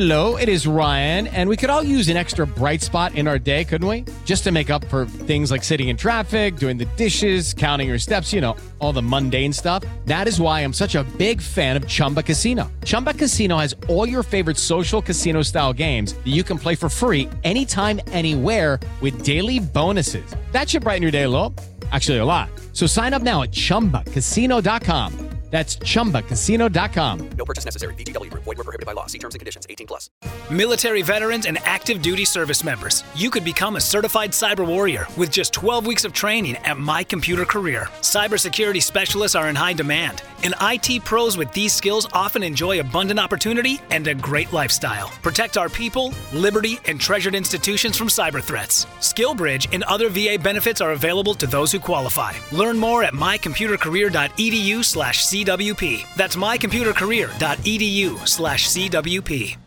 Hello, it is Ryan, and we could all use an extra bright spot in our day, couldn't we? Just to make up for things like sitting in traffic, doing the dishes, counting your steps, all the mundane stuff. That is why I'm such a big fan of Chumba Casino. Chumba Casino has all your favorite social casino-style games that you can play for free anytime, anywhere with daily bonuses. That should brighten your day a little. Actually, a lot. So sign up now at ChumbaCasino.com. That's ChumbaCasino.com. No purchase necessary. VGW Group. Void where prohibited by law. See terms and conditions. 18+. Military veterans and active duty service members, you could become a certified cyber warrior with just 12 weeks of training at My Computer Career. Cybersecurity specialists are in high demand, and IT pros with these skills often enjoy abundant opportunity and a great lifestyle. Protect our people, liberty, and treasured institutions from cyber threats. SkillBridge and other VA benefits are available to those who qualify. Learn more at mycomputercareer.edu/CWP. That's mycomputercareer.edu/CWP.